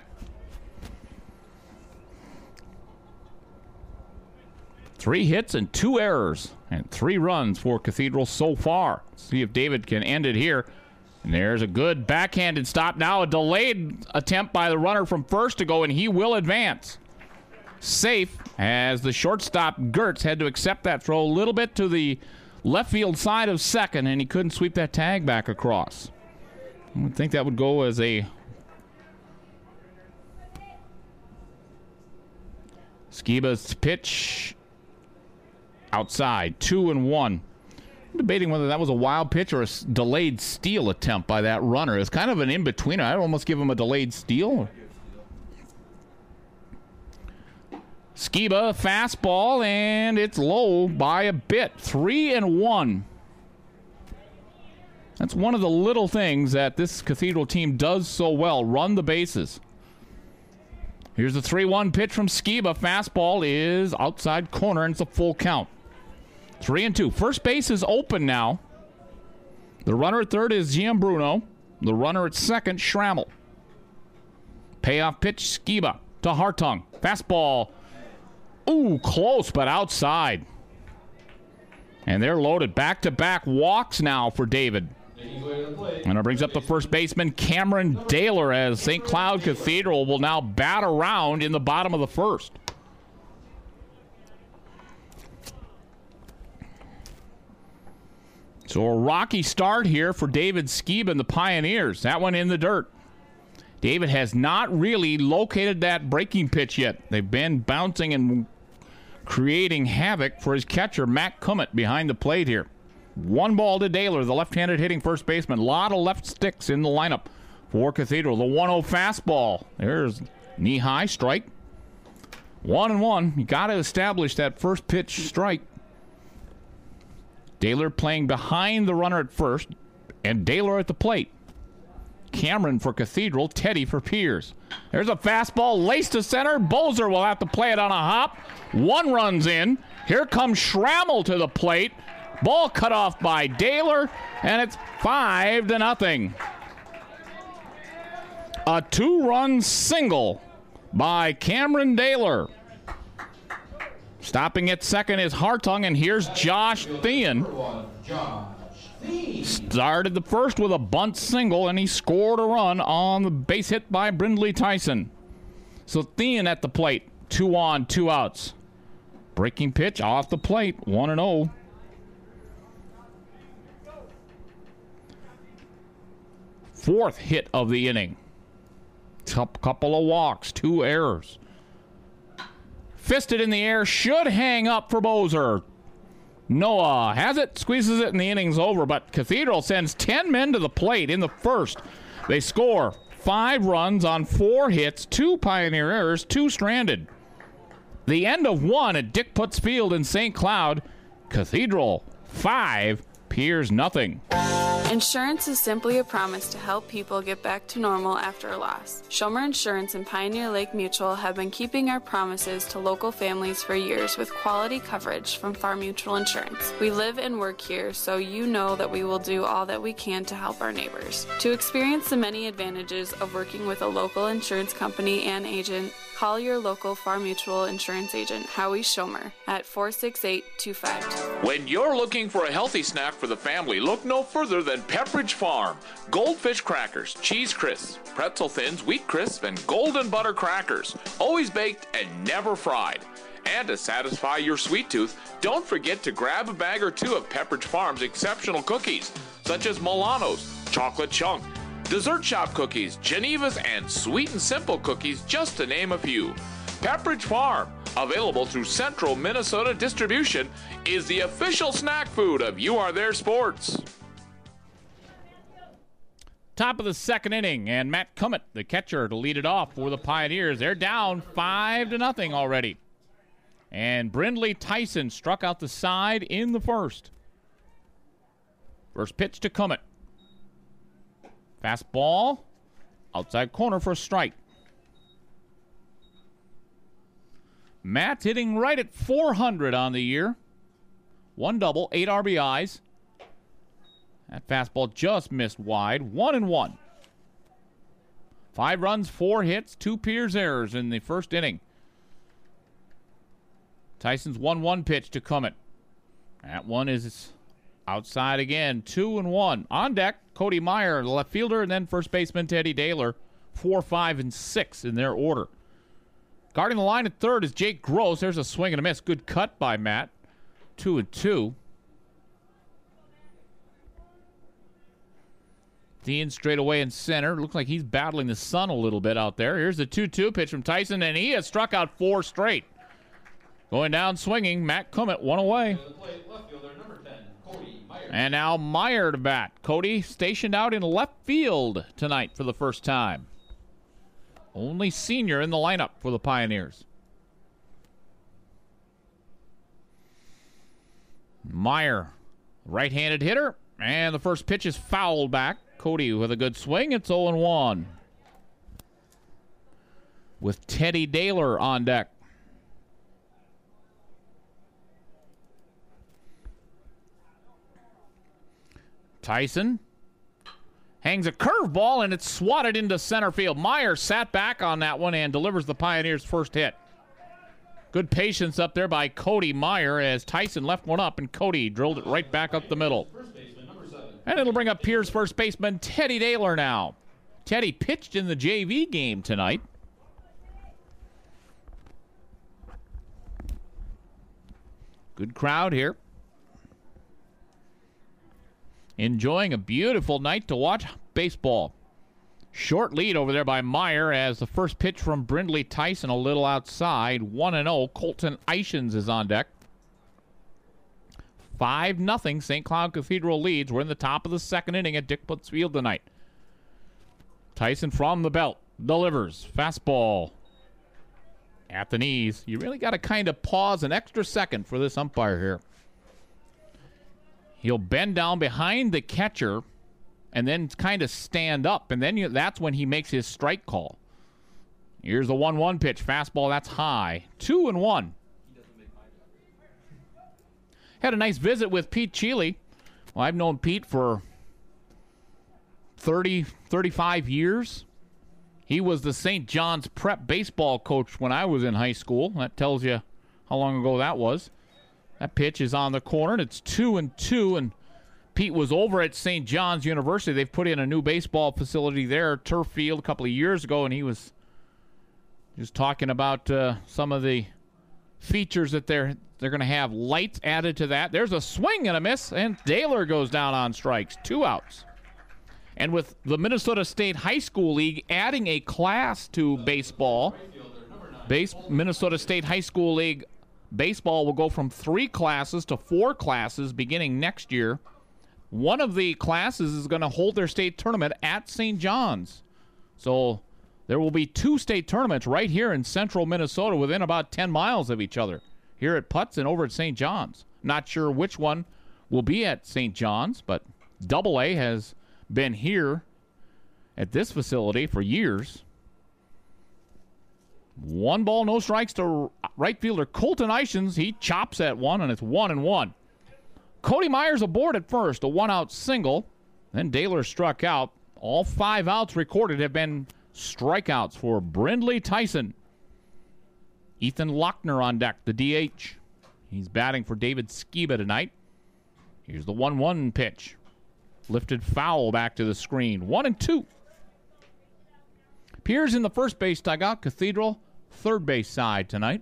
3 hits and 2 errors, and 3 runs for Cathedral so far. See if David can end it here. And there's a good backhanded stop. Now a delayed attempt by the runner from first to go, and he will advance. Safe as the shortstop Gertz had to accept that throw a little bit to the left field side of second, and he couldn't sweep that tag back across. I would think that would go as a Skiba's pitch outside. 2-1. I'm debating whether that was a wild pitch or a delayed steal attempt by that runner. It's kind of an in-betweener. I'd almost give him a delayed steal. Skiba, fastball, and it's low by a bit. 3-1. That's one of the little things that this Cathedral team does so well, run the bases. Here's the 3-1 pitch from Skiba. Fastball is outside corner, and it's a full count. 3-2. First base is open now. The runner at third is Giambruno. The runner at second, Schrammel. Payoff pitch, Skiba to Hartung. Fastball. Ooh, close, but outside. And they're loaded. Back-to-back walks now for David. And it brings up the first baseman, Cameron Daylor, as St. Cloud Cathedral will now bat around in the bottom of the first. So a rocky start here for David Skiba and the Pioneers. That one in the dirt. David has not really located that breaking pitch yet. They've been bouncing and creating havoc for his catcher, Matt Cummett, behind the plate here. 1 ball to Daylor, the left-handed hitting first baseman. A lot of left sticks in the lineup for Cathedral. The 1-0 fastball. There's knee-high strike. 1-1. You got to establish that first pitch strike. Daylor playing behind the runner at first, and Daylor at the plate. Cameron for Cathedral, Teddy for Piers. There's a fastball laced to center. Bozer will have to play it on a hop. One runs in. Here comes Schrammel to the plate. Ball cut off by Daler, and it's 5-0. A 2-run single by Cameron Daler. Stopping at second is Hartung, and here's Josh Thean. Started the first with a bunt single, and he scored a run on the base hit by Brindley Tyson. So Thean at the plate, 2 on, 2 outs. Breaking pitch off the plate, 1-0. Fourth hit of the inning. Couple of walks, 2 errors. Fisted in the air, should hang up for Bozer. Noah has it, squeezes it, and the inning's over. But Cathedral sends 10 men to the plate in the first. They score 5 runs on 4 hits, 2 Pioneer errors, 2 stranded. The end of 1 at Dick Putz Field in St. Cloud. Cathedral 5, Piers nothing. Insurance is simply a promise to help people get back to normal after a loss. Schomer Insurance and Pioneer Lake Mutual have been keeping our promises to local families for years with quality coverage from Farm Mutual Insurance. We live and work here, so you know that we will do all that we can to help our neighbors. To experience the many advantages of working with a local insurance company and agent, call your local Farm Mutual Insurance agent, Howie Schomer, at 468-252. When you're looking for a healthy snack for the family, look no further than Pepperidge Farm. Goldfish crackers, cheese crisps, pretzel thins, wheat crisps, and golden butter crackers. Always baked and never fried. And to satisfy your sweet tooth, don't forget to grab a bag or 2 of Pepperidge Farm's exceptional cookies, such as Milano's, Chocolate Chunk, Dessert Shop cookies, Geneva's, and Sweet and Simple cookies, just to name a few. Pepperidge Farm, available through Central Minnesota Distribution, is the official snack food of You Are There Sports. Top of the second inning, and Matt Cummett, the catcher, to lead it off for the Pioneers. They're down 5-0 already. And Brindley Tyson struck out the side in the first. First pitch to Cummett. Fastball, outside corner for a strike. Matt hitting right at 400 on the year. 1 double, 8 RBIs. That fastball just missed wide. 1-1. 5 runs, 4 hits, 2 Piers errors in the first inning. Tyson's 1-1 pitch to Cummett. That one is outside again. 2-1. On deck, Cody Meyer, the left fielder, and then first baseman Teddy Daler. 4, 5, and 6 in their order. Guarding the line at third is Jake Gross. There's a swing and a miss. Good cut by Matt. 2-2. Dean straight away in center. Looks like he's battling the sun a little bit out there. Here's the 2-2 pitch from Tyson, and he has struck out 4 straight. Going down swinging, Matt Cummett, 1 away. And now Meyer to bat. Cody stationed out in left field tonight for the first time. Only senior in the lineup for the Pioneers. Meyer, right-handed hitter, and the first pitch is fouled back. Cody with a good swing. It's 0-1. With Teddy Daler on deck. Tyson hangs a curveball, and it's swatted into center field. Meyer sat back on that one and delivers the Pioneers' first hit. Good patience up there by Cody Meyer as Tyson left one up, and Cody drilled it right back up the middle. And it'll bring up Piers first baseman Teddy Daler now. Teddy pitched in the JV game tonight. Good crowd here. Enjoying a beautiful night to watch baseball. Short lead over there by Meyer as the first pitch from Brindley Tyson a little outside. 1-0. Colton Eichens is on deck. 5-0. St. Cloud Cathedral leads. We're in the top of the second inning at Dick Putz Field tonight. Tyson from the belt. Delivers. Fastball. At the knees. You really got to kind of pause an extra second for this umpire here. He'll bend down behind the catcher and then kind of stand up, and then that's when he makes his strike call. Here's the 1-1 pitch. Fastball, that's high. 2-1. Had a nice visit with Pete Cheeley. Well, I've known Pete for 35 years. He was the St. John's prep baseball coach when I was in high school. That tells you how long ago that was. That pitch is on the corner, and it's 2-2, and Pete was over at St. John's University. They've put in a new baseball facility there, turf field, a couple of years ago, and he was just talking about some of the features that they're going to have. Lights added to that. There's a swing and a miss, and Daylor goes down on strikes. 2 outs. And with the Minnesota State High School League adding a class to baseball, Minnesota State High School League baseball will go from 3 classes to 4 classes beginning next year. One of the classes is going to hold their state tournament at St. John's. So there will be 2 state tournaments right here in central Minnesota within about 10 miles of each other, here at Putz and over at St. John's. Not sure which one will be at St. John's, but AA has been here at this facility for years. 1 ball, no strikes to right fielder Colton Ishins. He chops at 1, and it's 1-1. Cody Myers aboard at first, a 1-out single. Then Daylor struck out. All 5 outs recorded have been strikeouts for Brindley Tyson. Ethan Lochner on deck, the DH. He's batting for David Skiba tonight. Here's the 1-1 pitch. Lifted foul back to the screen. 1-2. Piers in the first base dugout. Cathedral, third base side tonight.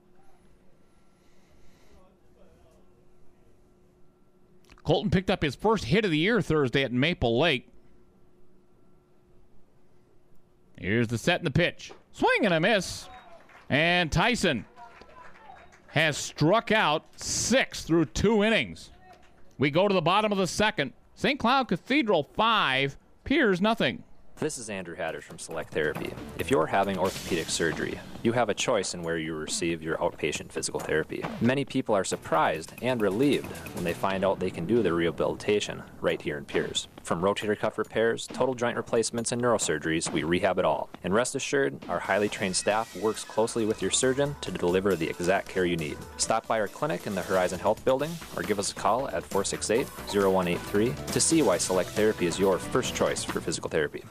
Colton picked up his first hit of the year Thursday at Maple Lake. Here's the set and the pitch. Swing and a miss. And Tyson has struck out 6 through 2 innings. We go to the bottom of the second. St. Cloud Cathedral 5, Piers nothing. This is Andrew Hadders from Select Therapy. If you're having orthopedic surgery, you have a choice in where you receive your outpatient physical therapy. Many people are surprised and relieved when they find out they can do their rehabilitation right here in Piers. From rotator cuff repairs, total joint replacements, and neurosurgeries, we rehab it all. And rest assured, our highly trained staff works closely with your surgeon to deliver the exact care you need. Stop by our clinic in the Horizon Health Building or give us a call at 468-0183 to see why Select Therapy is your first choice for physical therapy.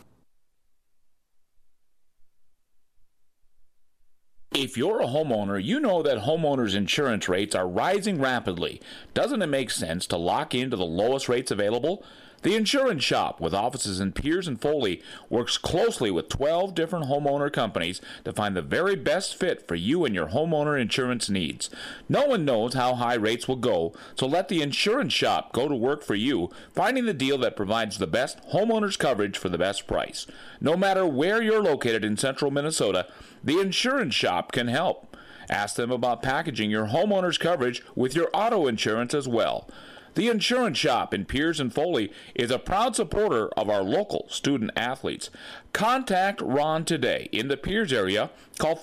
If you're a homeowner, you know that homeowners' insurance rates are rising rapidly. Doesn't it make sense to lock into the lowest rates available? The Insurance Shop, with offices in Piers and Foley, works closely with 12 different homeowner companies to find the very best fit for you and your homeowner insurance needs. No one knows how high rates will go, so let the Insurance Shop go to work for you, finding the deal that provides the best homeowners coverage for the best price. No matter where you're located in central Minnesota, the Insurance Shop can help. Ask them about packaging your homeowner's coverage with your auto insurance as well. The Insurance Shop in Piers and Foley is a proud supporter of our local student athletes. Contact Ron today. In the Piers area, call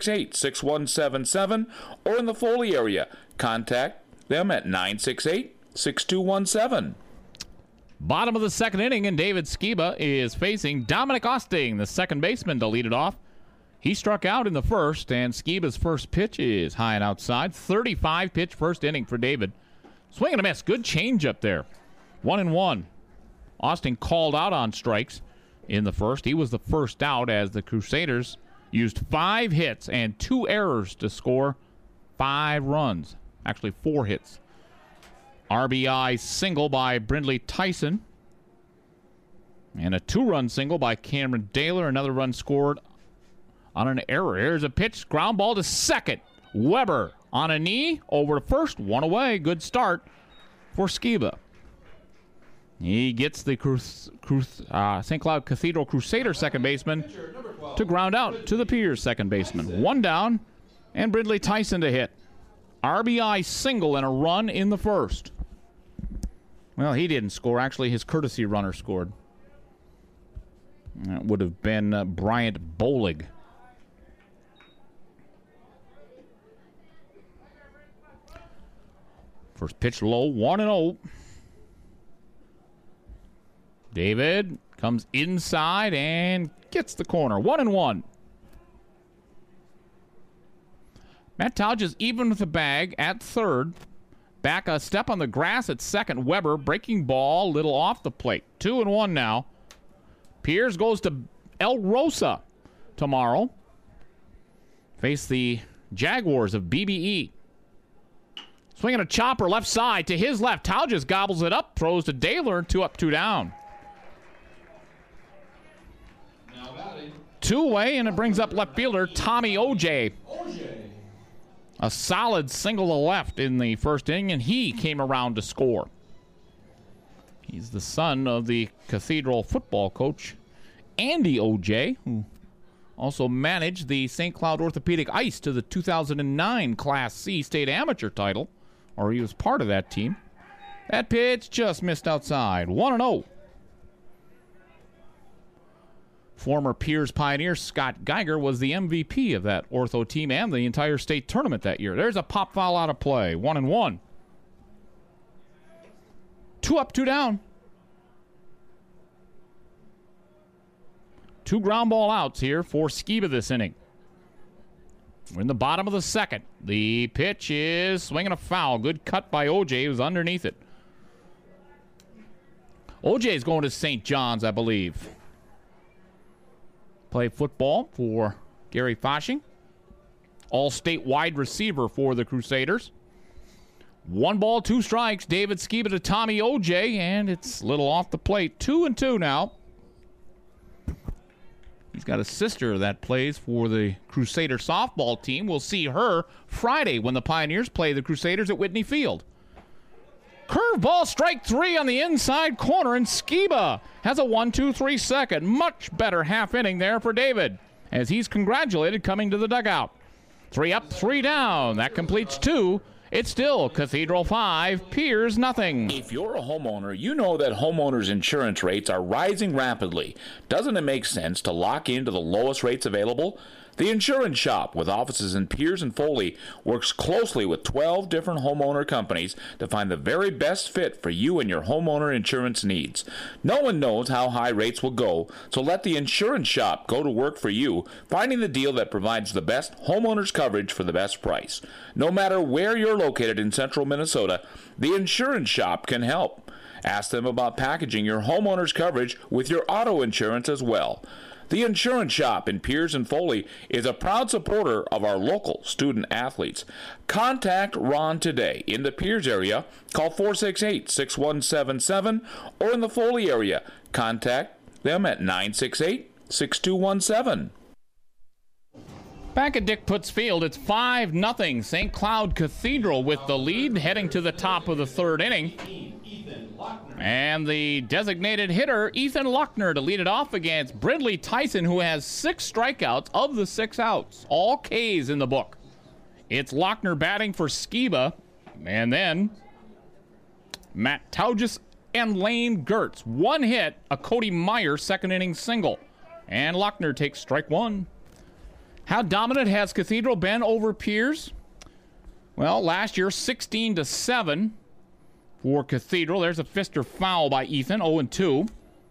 468-6177, or in the Foley area, contact them at 968-6217. Bottom of the second inning, and David Skiba is facing Dominic Osting, the second baseman, to lead it off. He struck out in the first, and Skiba's first pitch is high and outside. 35-pitch first inning for David. Swing and a miss. Good changeup there. 1-1. Austin called out on strikes in the first. He was the first out as the Crusaders used 5 hits and 2 errors to score 5 runs. Actually, 4 hits. RBI single by Brindley Tyson. And a 2-run single by Cameron Daylor. Another run scored on an error. Here's a pitch. Ground ball to second. Weber on a knee, over to first, 1 away. Good start for Skiba. He gets the St. Cloud Cathedral Crusader second baseman to ground out to the Piers second baseman. 1 down, and Brindley Tyson to hit. RBI single and a run in the first. Well, he didn't score. Actually, his courtesy runner scored. That would have been Bryant Bolig. First pitch low, 1-0. David comes inside and gets the corner. 1-1. Matt Tauges even with the bag at third. Back a step on the grass at second. Weber breaking ball, little off the plate. 2-1 now. Piers goes to El Rosa tomorrow. Face the Jaguars of BBE. Swinging a chopper left side to his left. Tauges gobbles it up, throws to Daylor. 2 up, 2 down. Two-way, and it brings up left fielder Tommy Oj. A solid single to left in the first inning, and he came around to score. He's the son of the Cathedral football coach, Andy Oj, who also managed the St. Cloud Orthopedic Ice to the 2009 Class C state amateur title, or he was part of that team. That pitch just missed outside. 1-0. Former Piers Pioneer Scott Geiger was the MVP of that ortho team and the entire state tournament that year. There's a pop foul out of play. 1-1. 2 up, 2 down. 2 ground ball outs here for Skiba this inning. We're in the bottom of the second. The pitch is swinging a foul. Good cut by OJ, who's underneath it. OJ's going to St. John's, I believe. Play football for Gary Foshing. All-state wide receiver for the Crusaders. 1 ball, 2 strikes. David Skiba to Tommy Oj, and it's a little off the plate. 2-2 now. He's got a sister that plays for the Crusader softball team. We'll see her Friday when the Pioneers play the Crusaders at Whitney Field. Curveball, strike 3 on the inside corner, and Skiba has a 1-2-3 second. Much better half inning there for David, as he's congratulated coming to the dugout. 3 up, 3 down. That completes 2. It's still Cathedral 5, Piers nothing. If you're a homeowner, you know that homeowners' insurance rates are rising rapidly. Doesn't it make sense to lock into the lowest rates available? The Insurance Shop, with offices in Piers and Foley, works closely with 12 different homeowner companies to find the very best fit for you and your homeowner insurance needs. No one knows how high rates will go, so let the Insurance Shop go to work for you, finding the deal that provides the best homeowners coverage for the best price. No matter where you're located in central Minnesota, the Insurance Shop can help. Ask them about packaging your homeowner's coverage with your auto insurance as well. The Insurance Shop in Piers and Foley is a proud supporter of our local student athletes. Contact Ron today. In the Piers area, call 468-6177, or in the Foley area, contact them at 968-6217. Back at Dick Putz Field, it's 5-0. St. Cloud Cathedral with the lead, heading to the top of the third inning. And the designated hitter, Ethan Lochner, to lead it off against Brindley Tyson, who has 6 strikeouts of the 6 outs. All Ks in the book. It's Lochner batting for Skiba. And then Matt Tauges and Lane Gertz. 1 hit, a Cody Meyer second inning single. And Lochner takes strike 1. How dominant has Cathedral been over Piers? Well, last year, 16-7. For Cathedral, there's a fister foul by Ethan, 0-2.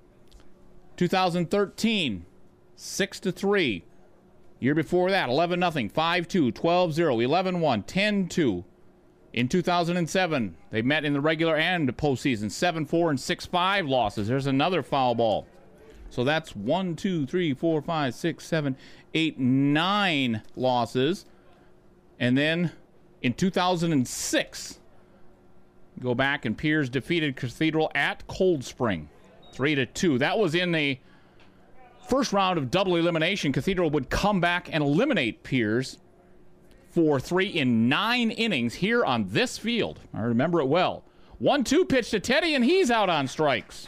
2013, 6-3. Year before that, 11-0, 5-2, 12-0, 11-1, 10-2. In 2007, they met in the regular and postseason, 7-4 and 6-5 losses. There's another foul ball. So that's 1, 2, 3, 4, 5, 6, 7, 8, 9 losses. And then in 2006, go back, and Piers defeated Cathedral at Cold Spring, 3-2. That was in the first round of double elimination. Cathedral would come back and eliminate Piers 4-3 in 9 innings here on this field. I remember it well. 1-2 pitch to Teddy, and he's out on strikes.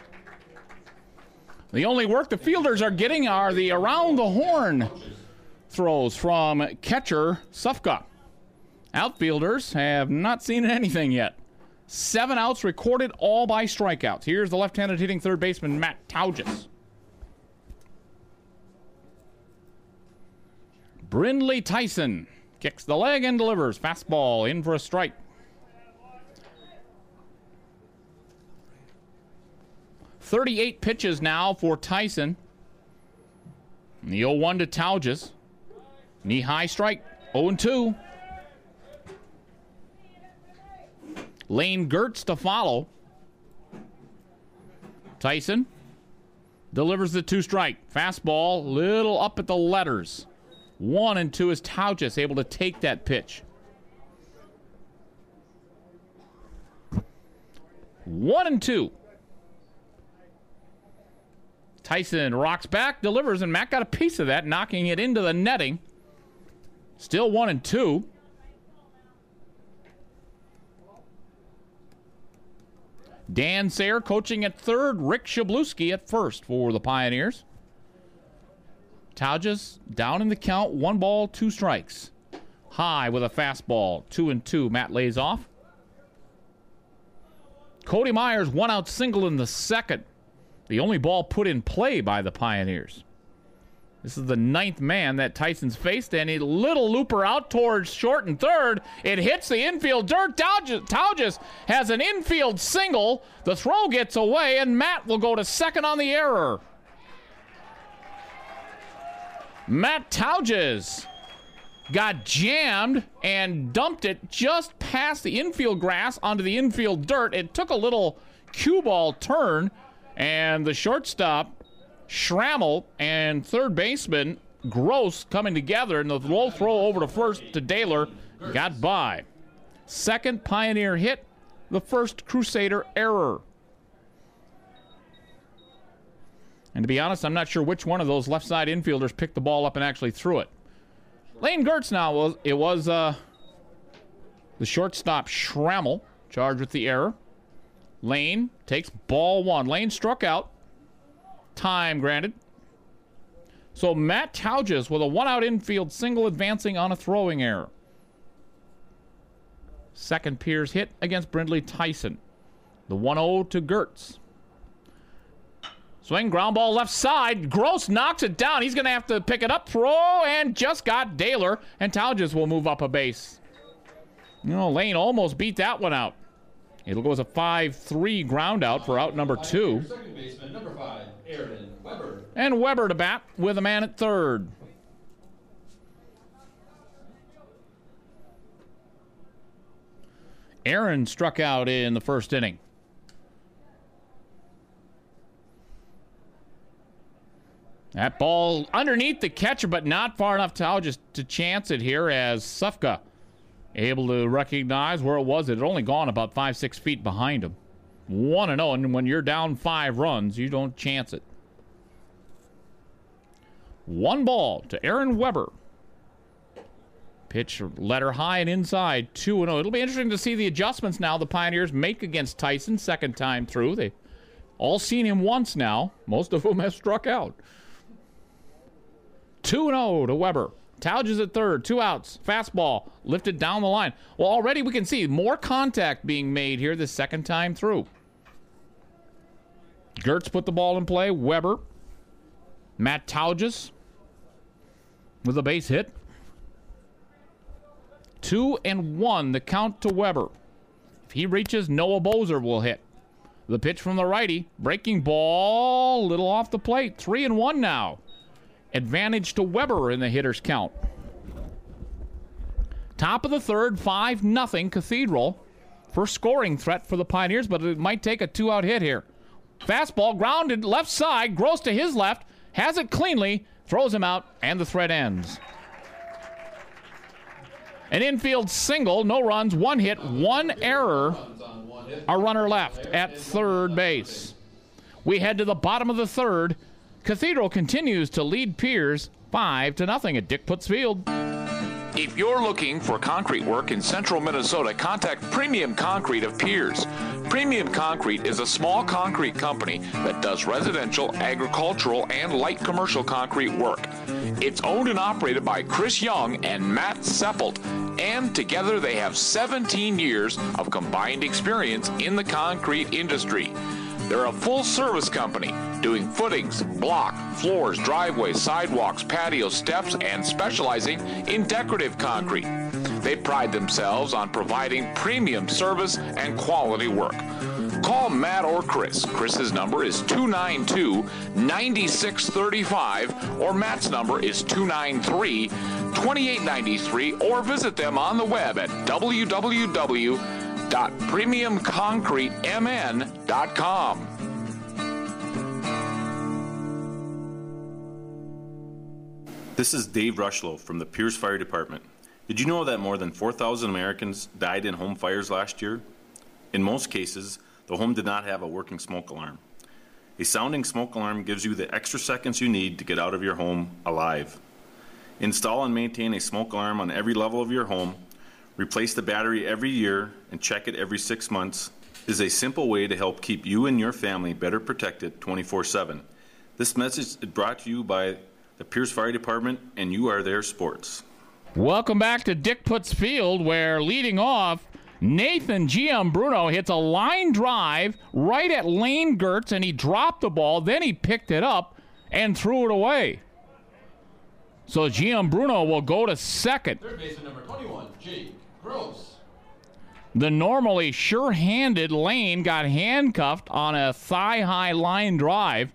The only work the fielders are getting are the around-the-horn throws from catcher Sufka. Outfielders have not seen anything yet. 7 outs recorded, all by strikeouts. Here's the left-handed hitting third baseman, Matt Tauges. Brindley Tyson kicks the leg and delivers. Fastball in for a strike. 38 pitches now for Tyson. And the 0-1 to Tauges. Knee-high strike, 0-2. Lane Gertz to follow. Tyson delivers the 2-strike. Fastball, little up at the letters. 1-2 is Tauges able to take that pitch. 1-2. Tyson rocks back, delivers, and Matt got a piece of that, knocking it into the netting. Still 1-2. Dan Sayre coaching at third, Rick Shabluski at first for the Pioneers. Tauges down in the count, 1 ball, 2 strikes. High with a fastball, 2-2. Matt lays off. Cody Myers, 1-out single in the second. The only ball put in play by the Pioneers. This is the 9th man that Tyson's faced, and a little looper out towards short and third. It hits the infield dirt. Tauges has an infield single. The throw gets away, and Matt will go to second on the error. Matt Tauges got jammed and dumped it just past the infield grass onto the infield dirt. It took a little cue ball turn, and the shortstop, Schrammel, and third baseman Gross coming together, and the low throw over to first to Daylor got by. Second Pioneer hit, the first Crusader error. And to be honest, I'm not sure which one of those left side infielders picked the ball up and actually threw it. Lane Gertz now, it was the shortstop Schrammel charged with the error. Lane takes ball 1. Lane struck out. Time granted. So Matt Tauges with a 1-out infield single advancing on a throwing error. Second Piers hit against Brindley Tyson. The 1-0 to Gertz. Swing, ground ball left side. Gross knocks it down. He's going to have to pick it up, throw, and just got Daylor, and Tauges will move up a base. Lane almost beat that one out. It'll go as a 5-3 ground out for out number 2. Second baseman, number 5, Aaron Weber. And Weber to bat with a man at third. Aaron struck out in the first inning. That ball underneath the catcher, but not far enough Tauges to chance it here as Sufka able to recognize where it was. It had only gone about 5-6 feet behind him. 1-0, and when you're down 5 runs, you don't chance it. 1 ball to Aaron Weber. Pitch letter high and inside, 2-0. It'll be interesting to see the adjustments now the Pioneers make against Tyson second time through. They've all seen him once now, most of whom have struck out. 2-0 to Weber. Tauges at third, 2 outs, fastball, lifted down the line. Well, already we can see more contact being made here the second time through. Gertz put the ball in play, Weber. Matt Tauges with a base hit. 2-1, the count to Weber. If he reaches, Noah Bozer will hit. The pitch from the righty, breaking ball, little off the plate, 3-1 now. Advantage to Weber in the hitter's count. Top of the third, 5-0 Cathedral. First scoring threat for the Pioneers, but it might take a 2-out hit here. Fastball grounded left side, Gross to his left, has it cleanly, throws him out, and the threat ends. An infield single, no runs, 1 hit, 1 error. A runner left at third base. We head to the bottom of the third. Cathedral continues to lead Piers 5-0 at Dick Putz Field. If you're looking for concrete work in central Minnesota, contact Premium Concrete of Piers. Premium Concrete is a small concrete company that does residential, agricultural, and light commercial concrete work. It's owned and operated by Chris Young and Matt Seppelt, and together they have 17 years of combined experience in the concrete industry. They're a full-service company doing footings, block, floors, driveways, sidewalks, patios, steps, and specializing in decorative concrete. They pride themselves on providing premium service and quality work. Call Matt or Chris. Chris's number is 292-9635, or Matt's number is 293-2893, or visit them on the web at www.premiumconcretemn.com. This is Dave Rushlow from the Pierce Fire Department. Did you know that more than 4,000 Americans died in home fires last year? In most cases, the home did not have a working smoke alarm. A sounding smoke alarm gives you the extra seconds you need to get out of your home alive. Install and maintain a smoke alarm on every level of your home, replace the battery every year, and check it every 6 months is a simple way to help keep you and your family better protected 24/7. This message is brought to you by the Pierce Fire Department, and you are their sports. Welcome back to Dick Puts Field, where leading off, Nathan Giambruno hits a line drive right at Lane Gertz, and he dropped the ball. Then he picked it up and threw it away. So Giambruno will go to second. Third baseman number 21, Jake Gross. The normally sure-handed Lane got handcuffed on a thigh-high line drive.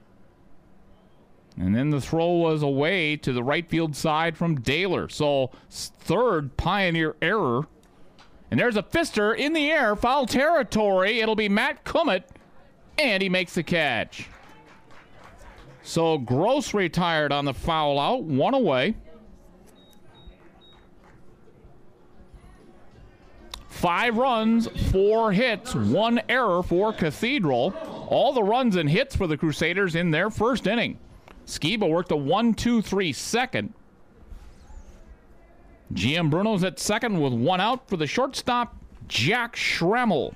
And then the throw was away to the right field side from Daylor. So third Pioneer error. And there's a fister in the air, foul territory. It'll be Matt Kummett, and he makes the catch. So Gross retired on the foul out, one away. 5 runs, 4 hits, 1 error for Cathedral. All the runs and hits for the Crusaders in their first inning. Skiba worked a 1-2-3 second. Giambruno's at second with 1 out for the shortstop, Jack Schrammel.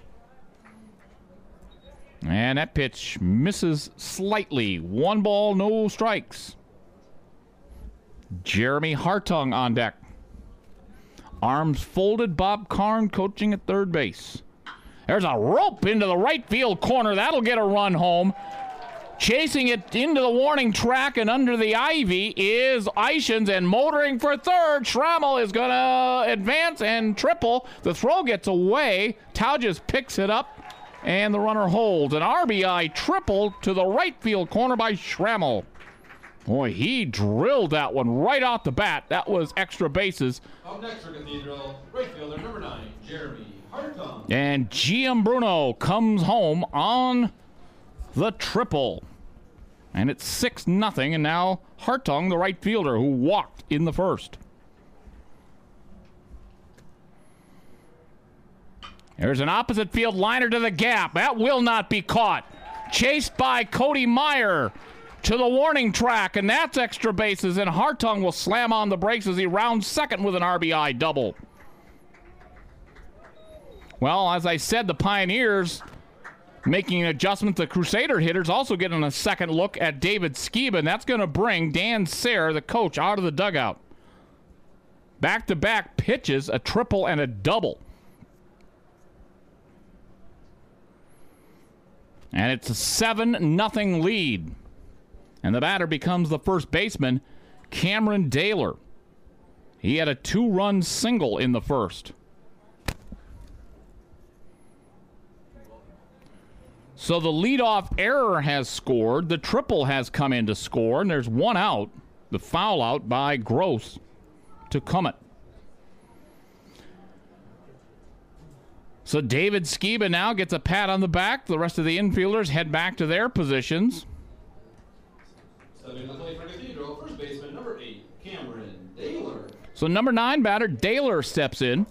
And that pitch misses slightly. 1 ball, no strikes. Jeremy Hartung on deck. Arms folded, Bob Karn coaching at third base. There's a rope into the right field corner. That'll get a run home. Chasing it into the warning track and under the ivy is Ishins, and motoring for third. Schrammel is going to advance and triple. The throw gets away. Tau just picks it up, and the runner holds. An RBI triple to the right field corner by Schrammel. Boy, he drilled that one right off the bat. That was extra bases. Up next for Cathedral, right fielder number 9, Jeremy Hartung. And Giambruno comes home on the triple. And it's 6-0, and now Hartung, the right fielder, who walked in the first. There's an opposite field liner to the gap. That will not be caught. Chased by Cody Meyer to the warning track, and that's extra bases, and Hartung will slam on the brakes as he rounds second with an RBI double. Well, as I said, the Pioneers making an adjustment. The Crusader hitters also getting a second look at David Skiba, and that's going to bring Dan Sayre, the coach, out of the dugout. Back-to-back pitches, a triple and a double. And it's a 7-0 lead. And the batter becomes the first baseman, Cameron Daylor. He had a 2-run single in the first. So the leadoff error has scored. The triple has come in to score, and there's 1 out. The foul out by Gross to Kummett. So David Skiba now gets a pat on the back. The rest of the infielders head back to their positions. Stepping to the plate for Cathedral, first baseman number 8, Cameron Daylor. So number 9 batter, Daylor, steps in.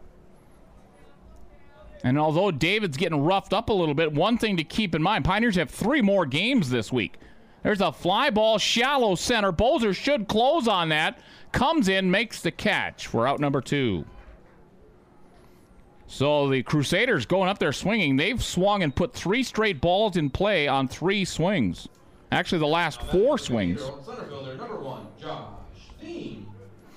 And although David's getting roughed up a little bit, one thing to keep in mind, Pioneers have 3 more games this week. There's a fly ball, shallow center. Bolzer should close on that. Comes in, makes the catch for out number 2. So the Crusaders going up there swinging. They've swung and put 3 straight balls in play on 3 swings. Actually, the last 4 swings. Center fielder number 1, Josh Thiem.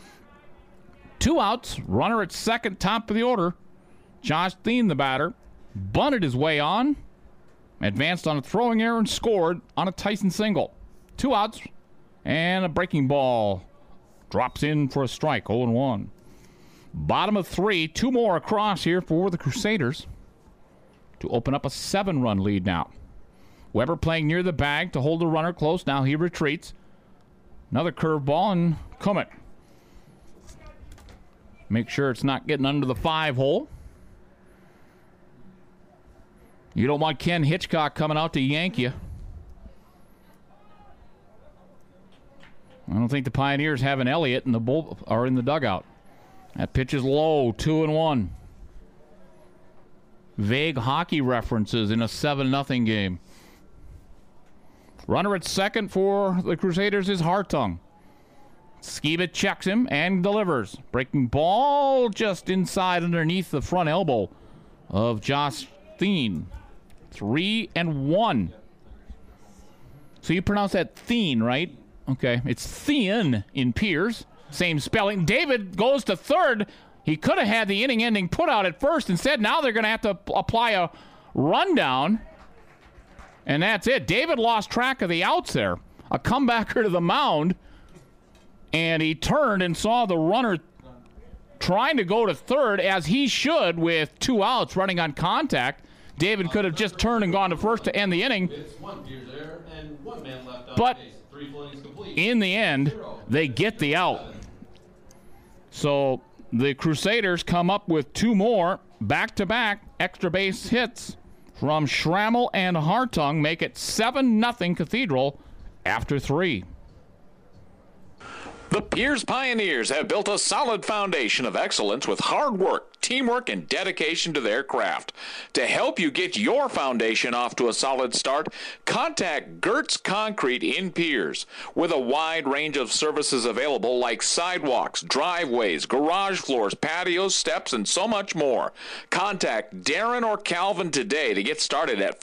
2 outs, runner at second, top of the order. Josh Thiem, the batter, bunted his way on, advanced on a throwing error, and scored on a Tyson single. 2 outs, and a breaking ball drops in for a strike, 0-1. Bottom of 3, 2 more across here for the Crusaders. to open up a 7-run lead now. Weber playing near the bag to hold the runner close. Now he retreats. Another curveball, and Kummet. Make sure it's not getting under the 5-hole. You don't want Ken Hitchcock coming out to yank you. I don't think the Pioneers have an Elliott in the dugout. That pitch is low, 2-1. Vague hockey references in a 7-0 game. Runner at second for the Crusaders is Hartung. Skiba checks him and delivers. Breaking ball just inside underneath the front elbow of Josh Thien. 3-1. So you pronounce that Thien, right? Okay. It's Thien in Piers. Same spelling. David goes to third. He could have had the inning-ending put out at first. Instead, now they're going to have to apply a rundown. And that's it. David lost track of the outs there. A comebacker to the mound. And he turned and saw the runner trying to go to third, as he should, with 2 outs running on contact. David could have just turned and gone to first to end the inning. But in the end, they get the out. So the Crusaders come up with 2 more back-to-back extra base hits from Schrammel and Hartung, make it 7-0 Cathedral after 3. The Piers Pioneers have built a solid foundation of excellence with hard work, teamwork, and dedication to their craft. To help you get your foundation off to a solid start, contact Gertz Concrete in Piers. With a wide range of services available like sidewalks, driveways, garage floors, patios, steps, and so much more. Contact Darren or Calvin today to get started at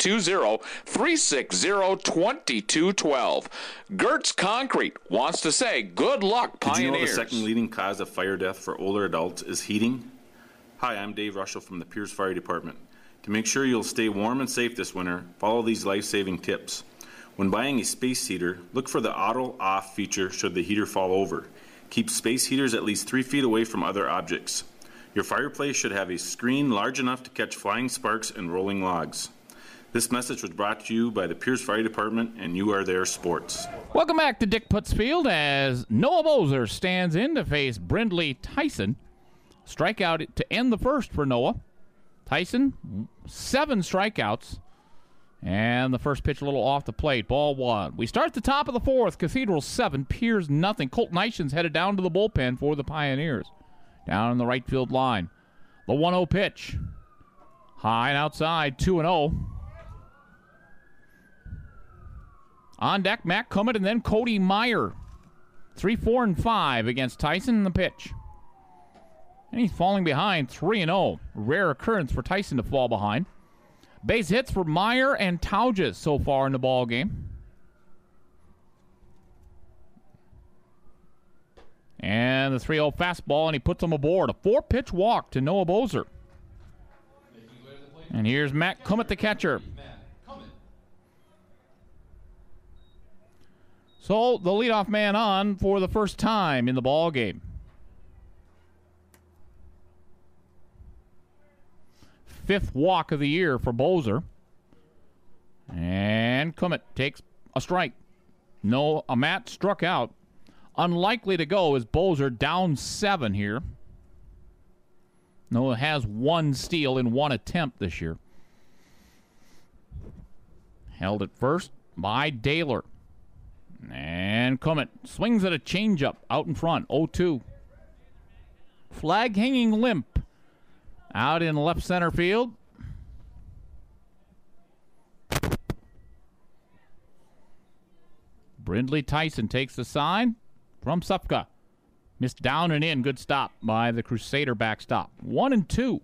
320-360-2212. Gertz Concrete wants to say good luck, Pioneers. Did you know the second leading cause of fire death for older adults is heating? Hi, I'm Dave Russell from the Piers Fire Department. To make sure you'll stay warm and safe this winter, follow these life-saving tips. When buying a space heater, look for the auto off feature should the heater fall over. Keep space heaters at least 3 feet away from other objects. Your fireplace should have a screen large enough to catch flying sparks and rolling logs. This message was brought to you by the Piers Fire Department and You Are There Sports. Welcome back to Dick Putz Field as Noah Bozer stands in to face Brindley Tyson. Strikeout to end the first for Noah. Tyson, 7 strikeouts. And the first pitch a little off the plate. Ball 1. We start at the top of the 4th. Cathedral 7, Piers nothing. Colt Neison's headed down to the bullpen for the Pioneers. Down in the right field line. The 1-0 pitch. High and outside, 2-0. On deck, Matt Kummet and then Cody Meyer. 3, 4, and 5 against Tyson in the pitch. And he's falling behind 3-0. Rare occurrence for Tyson to fall behind. Base hits for Meyer and Tauges so far in the ball game. And the 3-0 fastball, and he puts him aboard. A 4-pitch walk to Noah Bozer. And here's Matt Kummet, the catcher. So the leadoff man on for the first time in the ball game. 5th walk of the year for Bozer. And Kummet takes a strike. Matt struck out. Unlikely to go is Bozer down 7 here. Noah has 1 steal in 1 attempt this year. Held at first by Daylor. And Kummet swings at a changeup out in front, 0-2. Flag hanging limp out in left center field. Brindley Tyson takes the sign from Sufka. Missed down and in. Good stop by the Crusader backstop. 1-2.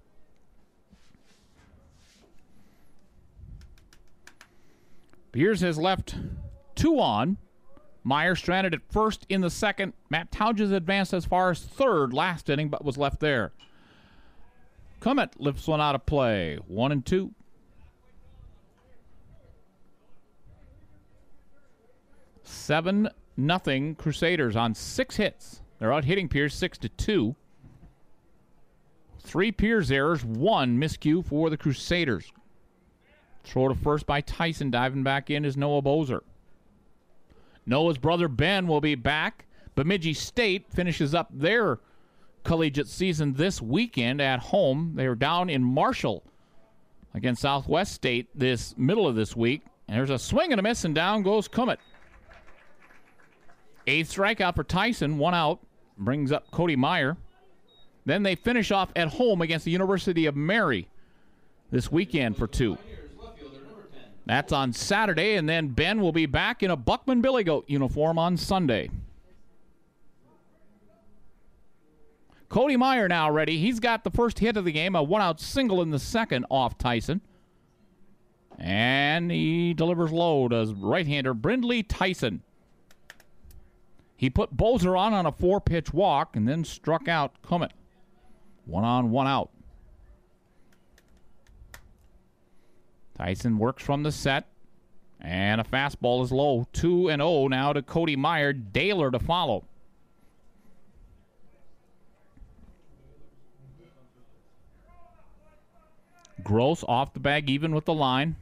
Piers has left 2 on. Meyer stranded at first in the second. Matt Tauges advanced as far as 3rd last inning, but was left there. Kummet lifts one out of play. 1-2. Seven nothing Crusaders on 6 hits. They're out hitting Piers 6-2. 3 Piers errors, 1 miscue for the Crusaders. Throw to first by Tyson. Diving back in is Noah Bozer. Noah's brother Ben will be back. Bemidji State finishes up their collegiate season this weekend at home. They are down in Marshall against Southwest State this middle of this week. And there's a swing and a miss, and down goes Cummett. 8th strikeout for Tyson, 1 out. Brings up Cody Meyer. Then they finish off at home against the University of Mary this weekend for 2. That's on Saturday, and then Ben will be back in a Buckman Billy Goat uniform on Sunday. Cody Meyer now ready. He's got the first hit of the game, a 1-out single in the second off Tyson. And he delivers low, does right-hander Brindley Tyson. He put Bozer on a 4-pitch walk and then struck out Cummett. 1 on, 1 out. Tyson works from the set, and a fastball is low. 2-0 now to Cody Meyer. Daler to follow. Gross off the bag, even with the line.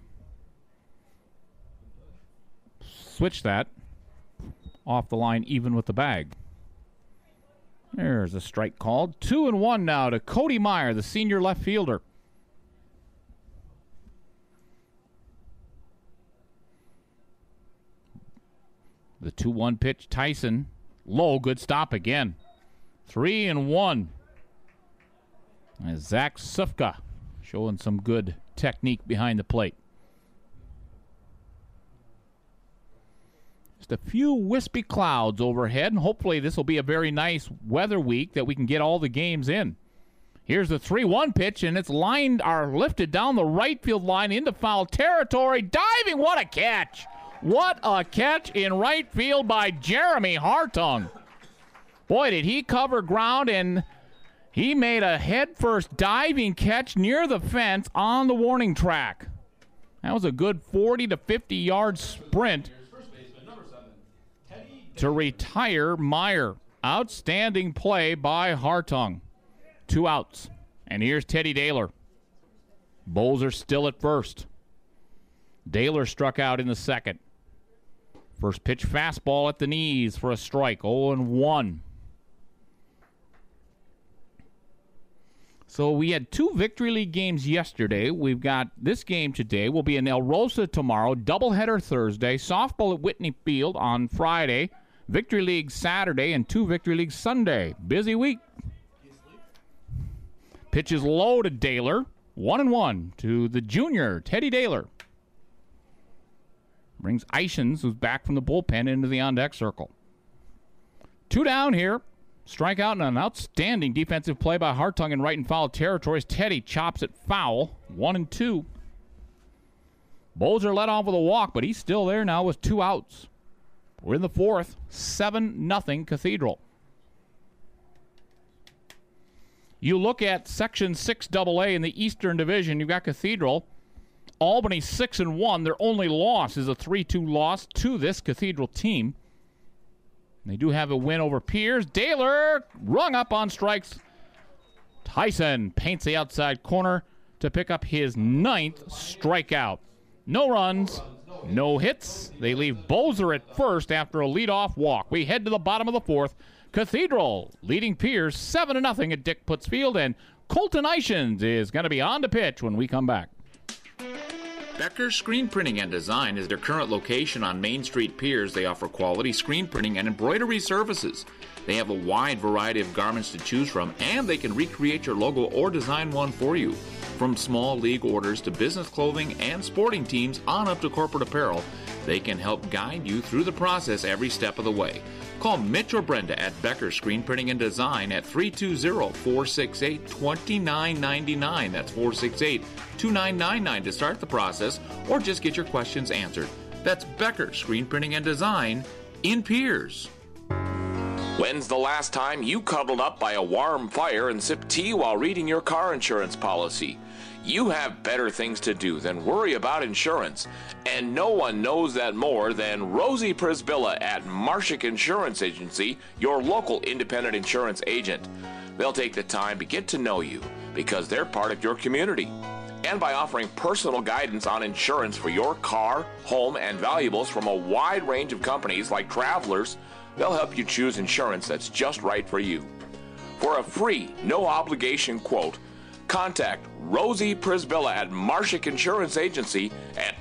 Switch that. Off the line, even with the bag. There's a strike called. 2-1 now to Cody Meyer, the senior left fielder. The 2-1 pitch, Tyson. Low, good stop again. 3-1. And Zach Sufka showing some good technique behind the plate. Just a few wispy clouds overhead, and hopefully this will be a very nice weather week that we can get all the games in. Here's the 3-1 pitch, and it's lifted down the right field line into foul territory. Diving, what a catch! What a catch in right field by Jeremy Hartung. Boy, did he cover ground, and he made a head-first diving catch near the fence on the warning track. That was a good 40 to 50-yard sprint to retire Meyer. Outstanding play by Hartung. 2 outs. And here's Teddy Daler. Bozer still at first. Daler struck out in the second. First pitch fastball at the knees for a strike. 0-1. So we had 2 Victory League games yesterday. We've got this game today. We'll be in El Rosa tomorrow. Doubleheader Thursday. Softball at Whitney Field on Friday. Victory League Saturday and 2 Victory League Sunday. Busy week. Pitches low to Daler. 1-1 to the junior, Teddy Daler. Brings Ishins, who's back from the bullpen, into the on-deck circle. 2 down here. Strikeout and an outstanding defensive play by Hartung in right and foul territories. Teddy chops it foul. 1-2. Bozer let off with a walk, but he's still there now with 2 outs. We're in the 4th. 7-0 Cathedral. You look at Section 6AA in the Eastern Division. You've got Cathedral. Albany 6-1. Their only loss is a 3-2 loss to this Cathedral team. They do have a win over Piers. Daler rung up on strikes. Tyson paints the outside corner to pick up his 9th strikeout. No runs, no hits. They leave Bozer at first after a leadoff walk. We head to the bottom of the 4th. Cathedral leading Piers 7-0 at Dick Putz Field, and Colton Ishins is going to be on to pitch when we come back. Becker Screen Printing and Design is their current location on Main Street, Piers. They offer quality screen printing and embroidery services. They have a wide variety of garments to choose from, and they can recreate your logo or design one for you. From small league orders to business clothing and sporting teams on up to corporate apparel, they can help guide you through the process every step of the way. Call Mitch or Brenda at Becker Screen Printing and Design at 320-468-2999. That's 468-2999 to start the process, or just get your questions answered. That's Becker Screen Printing and Design in Piers. When's the last time you cuddled up by a warm fire and sipped tea while reading your car insurance policy? You have better things to do than worry about insurance, and no one knows that more than Rosie Prisbilla at Marshak Insurance Agency, your local independent insurance agent. They'll take the time to get to know you because they're part of your community. And by offering personal guidance on insurance for your car, home, and valuables from a wide range of companies like Travelers, they'll help you choose insurance that's just right for you. For a free, no-obligation quote, contact Rosie Prisbilla at Marshak Insurance Agency at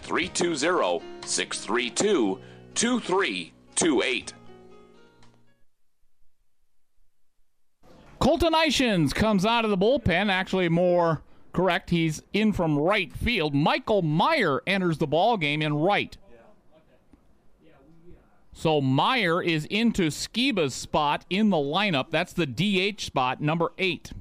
320-632-2328. Colton Ishins comes out of the bullpen, actually more correct. He's in from right field. Michael Meyer enters the ball game in right. So Meyer is into Skiba's spot in the lineup. That's the DH spot, number 8.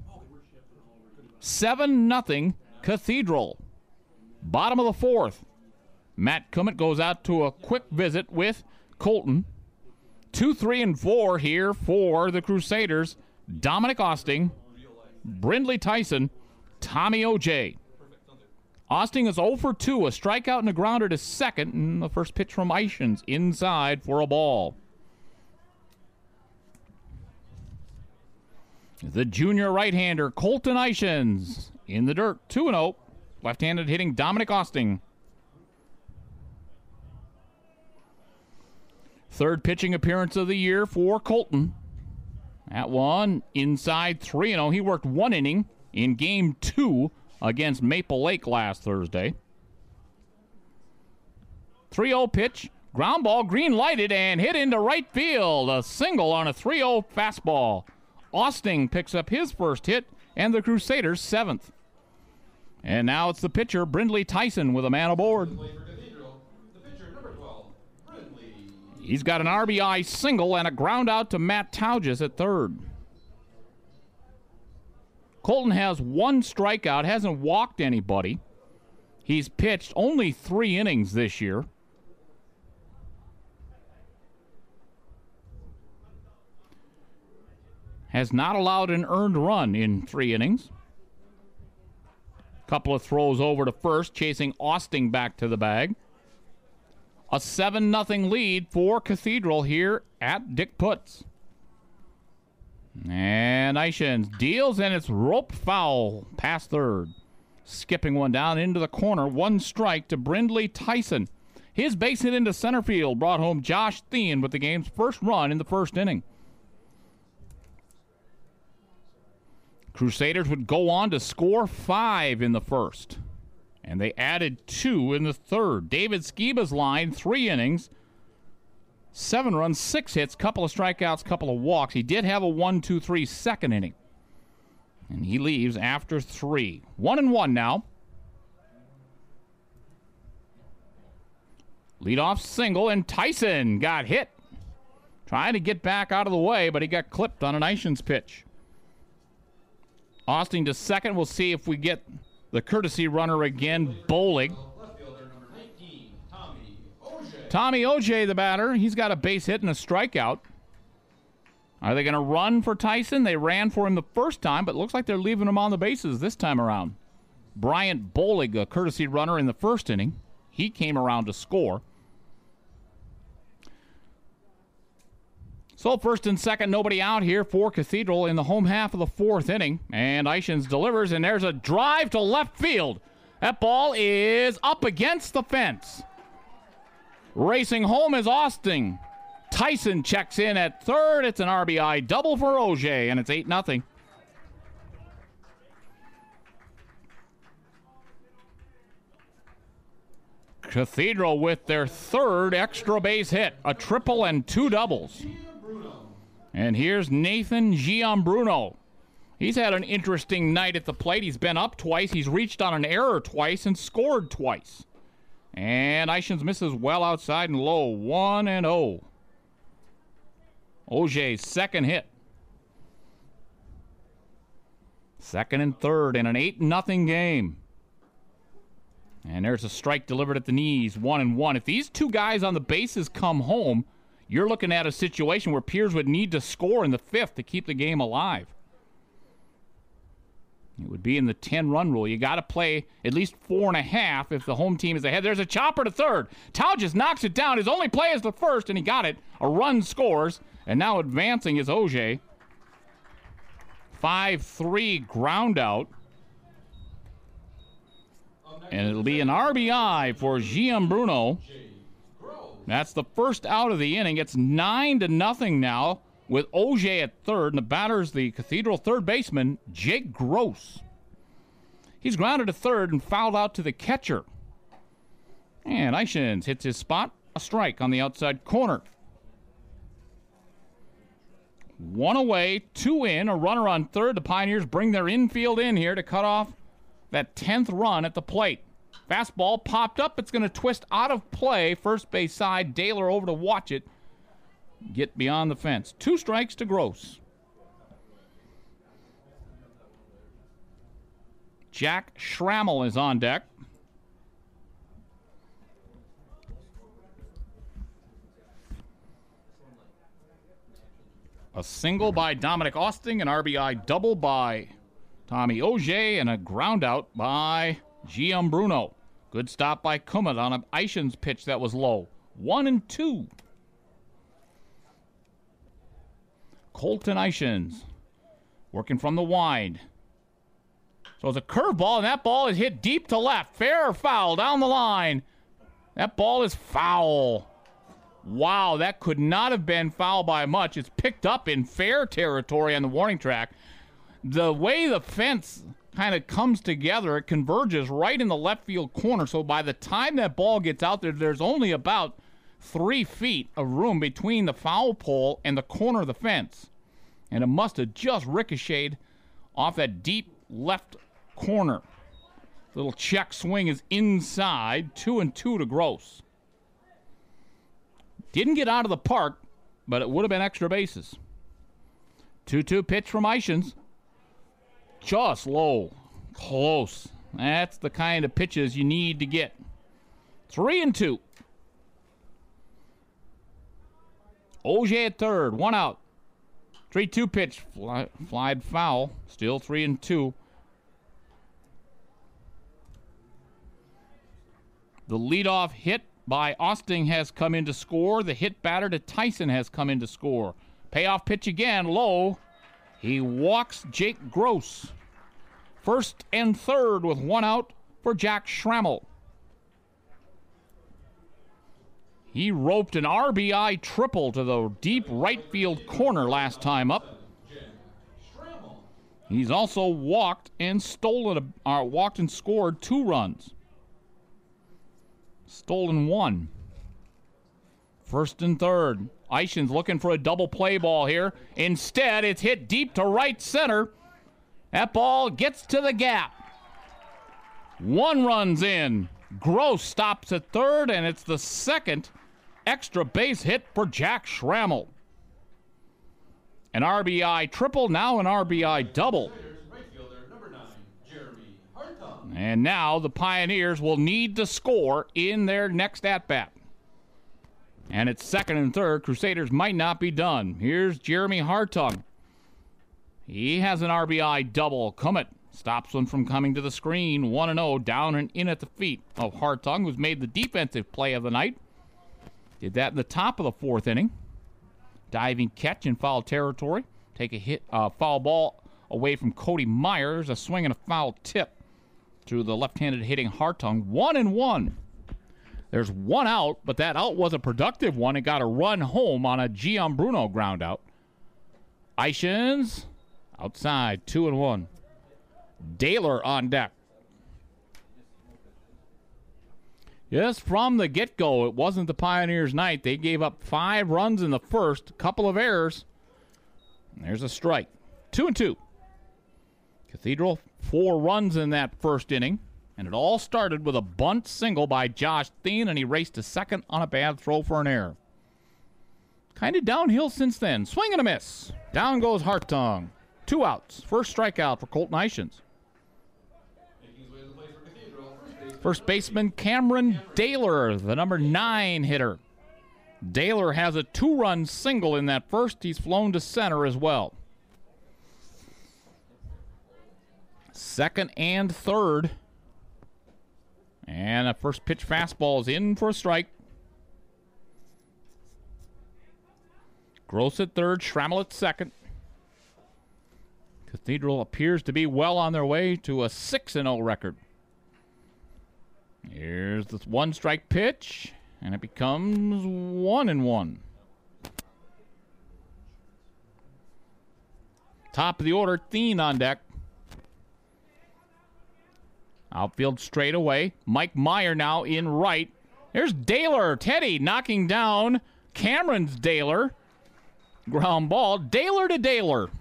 7-0 Cathedral. Bottom of the fourth. Matt Cummett goes out to a quick visit with Colton. 2, 3, and 4 here for the Crusaders. Dominic Austing, Brindley Tyson, Tommy O.J. Austing is 0 for 2, a strikeout and a grounder to second, and the first pitch from Ishins inside for a ball. The junior right-hander, Colton Ishins, in the dirt, 2-0. Left-handed hitting Dominic Austing. Third pitching appearance of the year for Colton. That one, inside 3-0. He worked 1 inning in Game 2 against Maple Lake last Thursday. 3-0 pitch. Ground ball, green lighted, and hit into right field. A single on a 3-0 fastball. Austing picks up his first hit, and the Crusaders' 7th. And now it's the pitcher, Brindley Tyson, with a man aboard. He's got an RBI single and a ground out to Matt Tauges at third. Colton has 1 strikeout, hasn't walked anybody. He's pitched only 3 innings this year. Has not allowed an earned run in 3 innings. Couple of throws over to first, chasing Austing back to the bag. A 7-0 lead for Cathedral here at Dick Putz. And Ishins deals, and it's rope foul past third. Skipping one down into the corner. 1 strike to Brindley Tyson. His base hit into center field brought home Josh Thien with the game's first run in the first inning. Crusaders would go on to score 5 in the first. And they added 2 in the third. David Skiba's line, 3 innings, 7 runs, 6 hits, couple of strikeouts, couple of walks. He did have a 1-2-3 second inning. And he leaves after 3. 1-1 now. Leadoff single, and Tyson got hit. Trying to get back out of the way, but he got clipped on an Ishins pitch. Austing to second. We'll see if we get the courtesy runner again, Bolig. Tommy O.J., the batter. He's got a base hit and a strikeout. Are they going to run for Tyson? They ran for him the first time, but it looks like they're leaving him on the bases this time around. Bryant Bolig, a courtesy runner in the first inning. He came around to score. So first and second, nobody out here for Cathedral in the home half of the 4th inning. And Ishins delivers, and there's a drive to left field. That ball is up against the fence. Racing home is Austing. Tyson checks in at third. It's an RBI double for O.J., and it's 8-0. Cathedral with their 3rd extra base hit, a triple and 2 doubles. And here's Nathan Giambruno. He's had an interesting night at the plate. He's been up twice. He's reached on an error twice and scored twice. And Ishins misses well outside and low. 1-0. O.J.'s second hit. Second and third in an 8-0 game. And there's a strike delivered at the knees. 1-1. If these 2 guys on the bases come home, you're looking at a situation where Piers would need to score in the 5th to keep the game alive. It would be in the 10-run rule. You got to play at least 4.5 if the home team is ahead. There's a chopper to third. Tao just knocks it down. His only play is the first, and he got it. A run scores, and now advancing is Auger. 5-3 ground out. And it'll be an RBI for Gianbruno. That's the first out of the inning. It's 9-0 now with Auger at third, and the batter's the Cathedral third baseman, Jake Gross. He's grounded to third and fouled out to the catcher. And Eichens hits his spot, a strike on the outside corner. 1 away, 2 in, a runner on third. The Pioneers bring their infield in here to cut off that 10th run at the plate. Fastball popped up. It's going to twist out of play. First base side. Daylor over to watch it get beyond the fence. 2 strikes to Gross. Jack Schrammel is on deck. A single by Dominic Austin, an RBI double by Tommy Auger, and a ground out by Gianbruno. Good stop by Kummet on an Eichens pitch that was low. 1-2. Colton Eichens working from the wide. So it's a curveball, and that ball is hit deep to left. Fair or foul down the line. That ball is foul. Wow, that could not have been foul by much. It's picked up in fair territory on the warning track. The way the fence kind of comes together, it converges right in the left field corner. So by the time that ball gets out there, there's only about 3 feet of room between the foul pole and the corner of the fence. And it must have just ricocheted off that deep left corner. Little check swing is inside. 2-2 to Gross. Didn't get out of the park, but it would have been extra bases. 2-2 pitch from Eichens. Just low. Close. That's the kind of pitches you need to get. 3-2. Auger at third. 1 out. 3-2 pitch. Flied foul. Still 3-2. The leadoff hit by Austin has come in to score. The hit batter to Tyson has come in to score. Payoff pitch again. Low. He walks Jake Gross. First and third with 1 out for Jack Schrammel. He roped an RBI triple to the deep right field corner last time up. He's also walked and scored 2 runs. Stolen 1. First and third. Eichens looking for a double play ball here. Instead, it's hit deep to right center. That ball gets to the gap. 1 run's in. Gross stops at third, and it's the second extra base hit for Jack Schrammel. An RBI triple, now an RBI double. And now the Pioneers will need to score in their next at-bat. And it's second and third. Crusaders might not be done. Here's Jeremy Hartung. He has an RBI double. Kummet stops one from coming to the screen. 1-0, down and in at the feet of Hartung, who's made the defensive play of the night. Did that in the top of the 4th inning. Diving catch in foul territory. Take a foul ball away from Cody Myers. A swing and a foul tip to the left-handed hitting Hartung. 1-1. There's 1 out, but that out was a productive one. It got a run home on a Gianbruno ground out. Eichens outside, 2-1. Daylor on deck. Yes, from the get-go, it wasn't the Pioneers' night. They gave up 5 runs in the first, a couple of errors. There's a strike. 2-2. Cathedral, 4 runs in that first inning. And it all started with a bunt single by Josh Thien, and he raced to second on a bad throw for an error. Kind of downhill since then. Swing and a miss. Down goes Hartung. 2 outs. First strikeout for Colton Eichens. First baseman Cameron Daylor, the number 9 hitter. Daylor has a 2-run single in that first. He's flown to center as well. Second and third. And a first pitch fastball is in for a strike. Gross at third, Schrammel at second. Cathedral appears to be well on their way to a 6-0 record. Here's the one strike pitch, and it becomes 1-1. Top of the order, Thien on deck. Outfield straight away. Mike Meyer now in right. There's Daylor. Teddy knocking down Cameron's Daylor. Ground ball. Daylor to Daylor.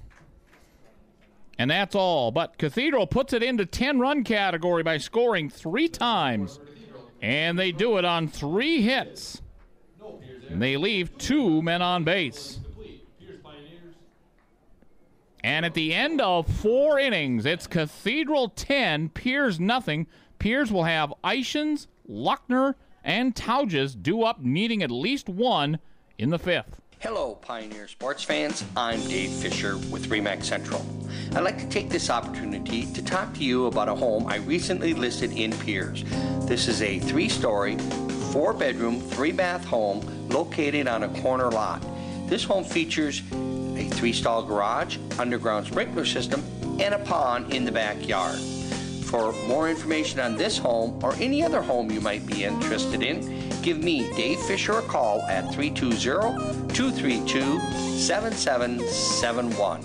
And that's all. But Cathedral puts it into 10-run category by scoring 3 times. And they do it on 3 hits. And they leave 2 men on base. And at the end of 4 innings, it's Cathedral 10, Piers nothing. Piers will have Ishins, Luckner, and Tauges due up, needing at least 1 in the 5th. Hello, Pioneer sports fans. I'm Dave Fisher with RE/MAX Central. I'd like to take this opportunity to talk to you about a home I recently listed in Piers. This is a 3-story, 4-bedroom, 3-bath home located on a corner lot. This home features a 3-stall garage, underground sprinkler system, and a pond in the backyard. For more information on this home or any other home you might be interested in, give me, Dave Fisher, a call at 320-232-7771.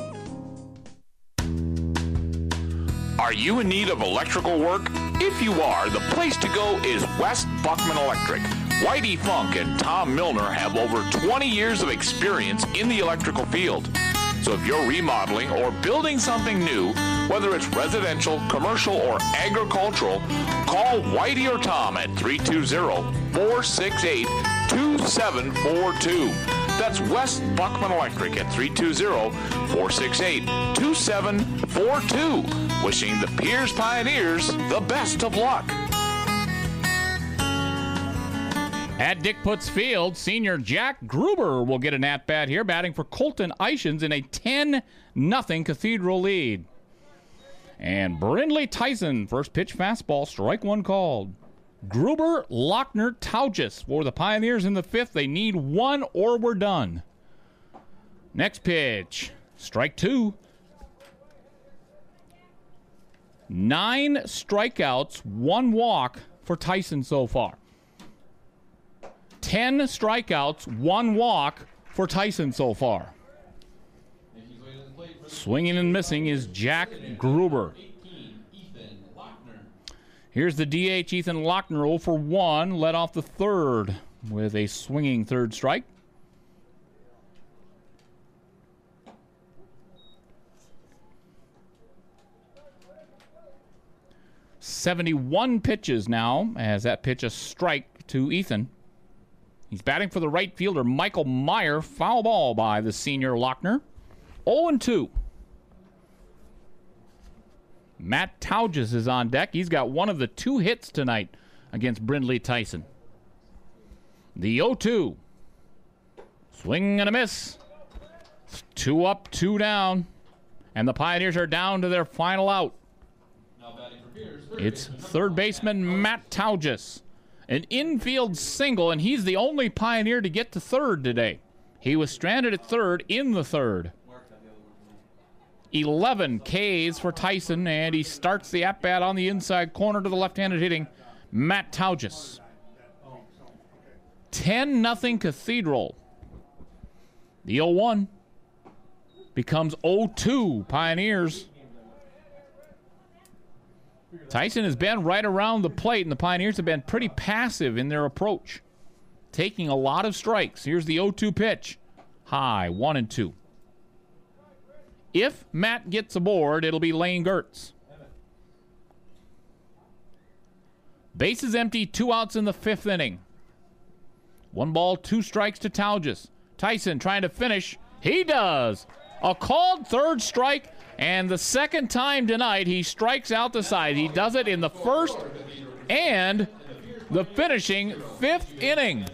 Are you in need of electrical work? If you are, the place to go is West Buckman Electric. Whitey Funk and Tom Milner have over 20 years of experience in the electrical field. So if you're remodeling or building something new, whether it's residential, commercial, or agricultural, call Whitey or Tom at 320-468-2742. That's West Buckman Electric at 320-468-2742. Wishing the Piers Pioneers the best of luck. At Dick Putz Field, senior Jack Gruber will get an at-bat here, batting for Colton Ishins in a 10-0 Cathedral lead. And Brindley Tyson, first pitch fastball, strike 1 called. Gruber, Lochner, Tauges for the Pioneers in the 5th. They need 1 or we're done. Next pitch, strike 2. 9 strikeouts, 1 walk for Tyson so far. 10 strikeouts, 1 walk for Tyson so far. Swinging and missing is Jack Gruber. Here's the DH, Ethan Lochner, 0 for 1, led off the 3rd with a swinging 3rd strike. .71 pitches now, as that pitch a strike to Ethan. He's batting for the right fielder, Michael Meyer. Foul ball by the senior Lochner. 0-2. Matt Tauges is on deck. He's got one of the 2 hits tonight against Brindley Tyson. The 0-2. Swing and a miss. 2 up, 2 down. And the Pioneers are down to their final out. It's third baseman Matt Tauges. An infield single, and he's the only Pioneer to get to third today. He was stranded at third in the 3rd. 11 Ks for Tyson, and he starts the at-bat on the inside corner to the left-handed hitting Matt Tauges. 10-0 Cathedral. The 0-1 becomes 0-2 Pioneers. Tyson has been right around the plate, and the Pioneers have been pretty passive in their approach, taking a lot of strikes. Here's the 0-2 pitch. High, 1-2. If Matt gets aboard, it'll be Lane Gertz. Bases empty, 2 outs in the 5th inning. 1 ball, 2 strikes to Tauges. Tyson trying to finish. He does. A called 3rd strike. And the 2nd time tonight, he strikes out the side. He does it in the 1st and the finishing 5th inning.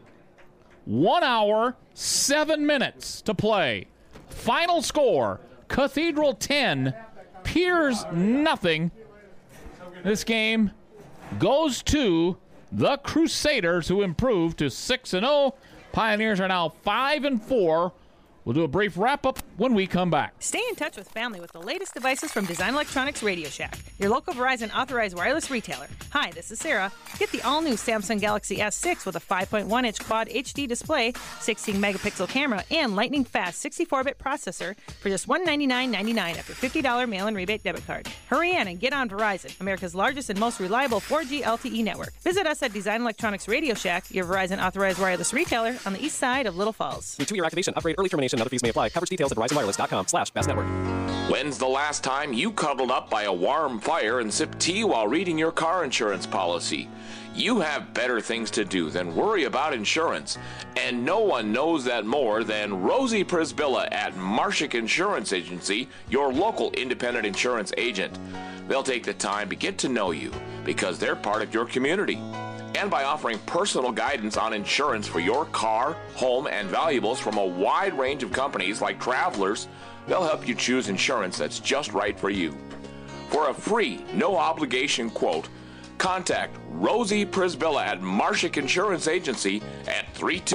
1 hour, 7 minutes to play. Final score, Cathedral 10, Piers nothing. This game goes to the Crusaders, who improved to 6-0. Pioneers are now 5-4. We'll do a brief wrap-up when we come back. Stay in touch with family with the latest devices from Design Electronics Radio Shack, your local Verizon authorized wireless retailer. Hi, this is Sarah. Get the all-new Samsung Galaxy S6 with a 5.1-inch quad HD display, 16-megapixel camera, and lightning-fast 64-bit processor for just $199.99 after $50 mail-in rebate debit card. Hurry in and get on Verizon, America's largest and most reliable 4G LTE network. Visit us at Design Electronics Radio Shack, your Verizon authorized wireless retailer on the east side of Little Falls. With 2-year activation, upgrade, early termination, and other fees may apply. Coverage details at VerizonWireless.com/bestnetwork. When's the last time you cuddled up by a warm fire and sipped tea while reading your car insurance policy? You have better things to do than worry about insurance, and no one knows that more than Rosie Prisbilla at Marshak Insurance Agency, your local independent insurance agent. They'll take the time to get to know you because they're part of your community. And by offering personal guidance on insurance for your car, home, and valuables from a wide range of companies like Travelers, they'll help you choose insurance that's just right for you. For a free, no-obligation quote, contact Rosie Prisbilla at Marshak Insurance Agency at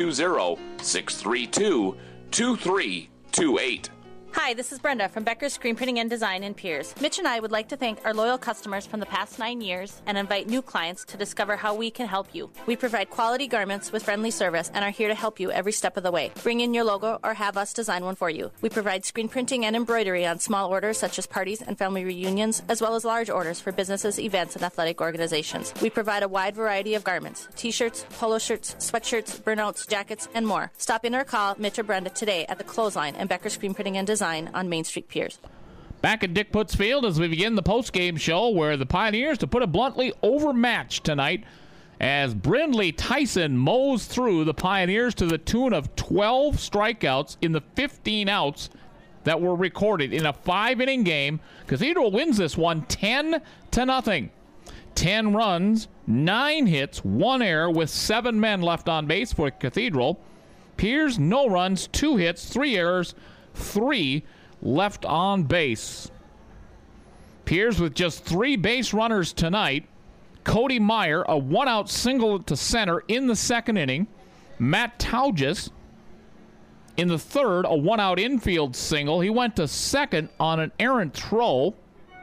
320-632-2328. Hi, this is Brenda from Becker's Screen Printing and Design in Piers. Mitch and I would like to thank our loyal customers from the past 9 years and invite new clients to discover how we can help you. We provide quality garments with friendly service and are here to help you every step of the way. Bring in your logo or have us design one for you. We provide screen printing and embroidery on small orders such as parties and family reunions, as well as large orders for businesses, events, and athletic organizations. We provide a wide variety of garments: t-shirts, polo shirts, sweatshirts, burnouts, jackets, and more. Stop in or call Mitch or Brenda today at the Clothesline and Becker's Screen Printing and Design on Main Street, Piers. Back at Dick Putz Field as we begin the postgame show, where the Pioneers, to put it bluntly, overmatched tonight as Brindley Tyson mows through the Pioneers to the tune of 12 strikeouts in the 15 outs that were recorded in a 5-inning game. Cathedral wins this one 10-0. 10 runs, 9 hits, 1 error with 7 men left on base for Cathedral. Piers, no runs, 2 hits, 3 errors, 3 left on base. Piers with just 3 base runners tonight. Cody Meyer, a 1-out single to center in the 2nd inning. Matt Taugis in the 3rd, a 1-out infield single. He went to 2nd on an errant throw.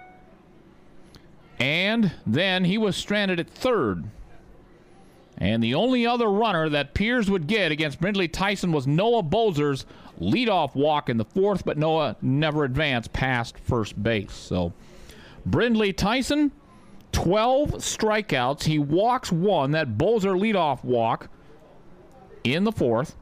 And then he was stranded at 3rd. And the only other runner that Piers would get against Brindley Tyson was Noah Bozer's leadoff walk in the 4th, but Noah never advanced past first base. So Brindley Tyson, 12 strikeouts. He walks 1, that Bozer leadoff walk in the 4th.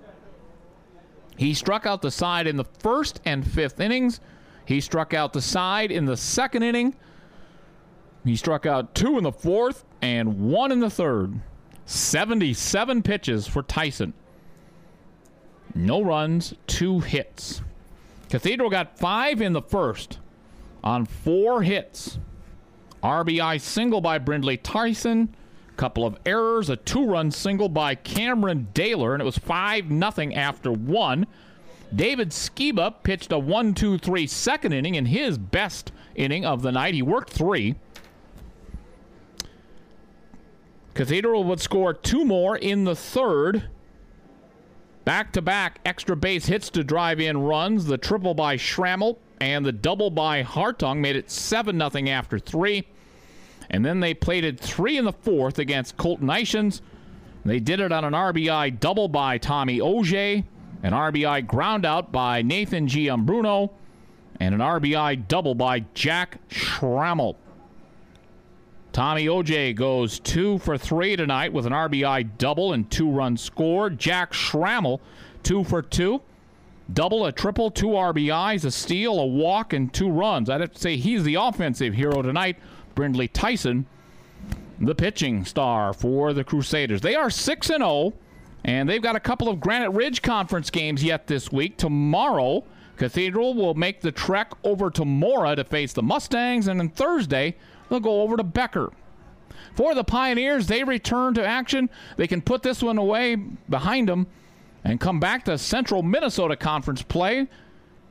He struck out the side in the 1st and 5th innings. He struck out the side in the 2nd inning. He struck out 2 in the 4th and 1 in the 3rd. 77 pitches for Tyson. No runs, 2 hits. Cathedral got 5 in the 1st on 4 hits. RBI single by Brindley Tyson. Couple of errors, a 2-run single by Cameron Daylor, and it was 5-0 after 1. David Skiba pitched a 1-2-3 2nd inning in his best inning of the night. He worked 3. Cathedral would score 2 more in the 3rd. Back-to-back extra base hits to drive in runs. The triple by Schrammel and the double by Hartung made it 7-0 after 3. And then they plated 3 in the 4th against Colton Ishans. They did it on an RBI double by Tommy Auger, an RBI groundout by Nathan Giambruno, and an RBI double by Jack Schrammel. Tommy Auger goes 2 for 3 tonight with an RBI double and 2 runs scored. Jack Schrammel, 2 for 2. Double, a triple, 2 RBIs, a steal, a walk, and 2 runs. I'd have to say he's the offensive hero tonight. Brindley Tyson, the pitching star for the Crusaders. They are 6-0, and they've got a couple of Granite Ridge Conference games yet this week. Tomorrow, Cathedral will make the trek over to Mora to face the Mustangs, and on Thursday, they'll go over to Becker. For the Pioneers, they return to action. They can put this one away behind them and come back to Central Minnesota Conference play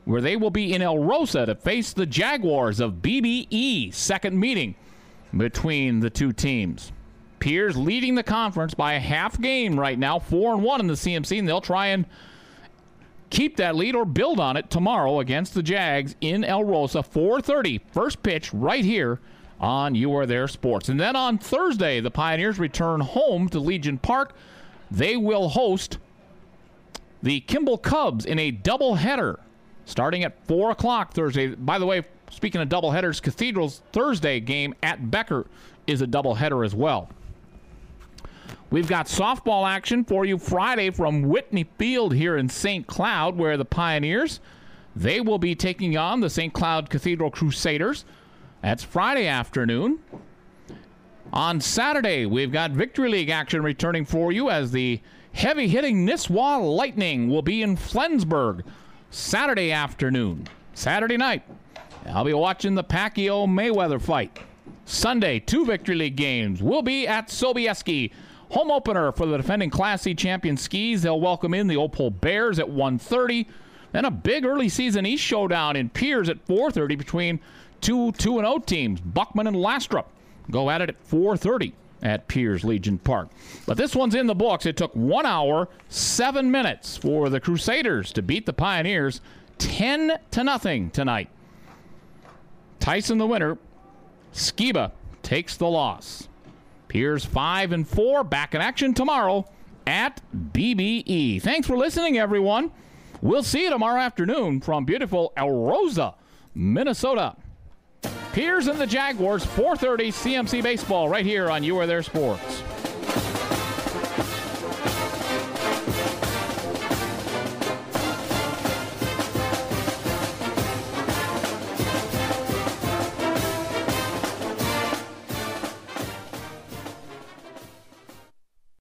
where they will be in El Rosa to face the Jaguars of BBE. Second meeting between the two teams. Pierce leading the conference by a half game right now, 4-1 in the CMC, and they'll try and keep that lead or build on it tomorrow against the Jags in El Rosa, 4:30. First pitch right here on You Are There Sports. And then on Thursday, the Pioneers return home to Legion Park. They will host the Kimball Cubs in a doubleheader starting at 4 o'clock Thursday. By the way, speaking of doubleheaders, Cathedral's Thursday game at Becker is a doubleheader as well. We've got softball action for you Friday from Whitney Field here in St. Cloud, where the Pioneers, they will be taking on the St. Cloud Cathedral Crusaders. That's Friday afternoon. On Saturday, we've got Victory League action returning for you as the heavy-hitting Nisswa Lightning will be in Flensburg Saturday afternoon. Saturday night, I'll be watching the Pacquiao-Mayweather fight. Sunday, 2 Victory League games will be at Sobieski. Home opener for the defending Class C champion Skis. They'll welcome in the Opal Bears at 1:30. Then a big early season East showdown in Piers at 4:30 between two 2-0 teams, Buckman and Lastrup. Go at it at 4:30 at Piers Legion Park. But this one's in the books. It took 1 hour, 7 minutes for the Crusaders to beat the Pioneers 10-0 tonight. Tyson the winner. Skiba takes the loss. Piers 5-4, back in action tomorrow at BBE. Thanks for listening, everyone. We'll see you tomorrow afternoon from beautiful El Rosa, Minnesota. Piers and the Jaguars, 4:30 CMC Baseball right here on You Are There Sports.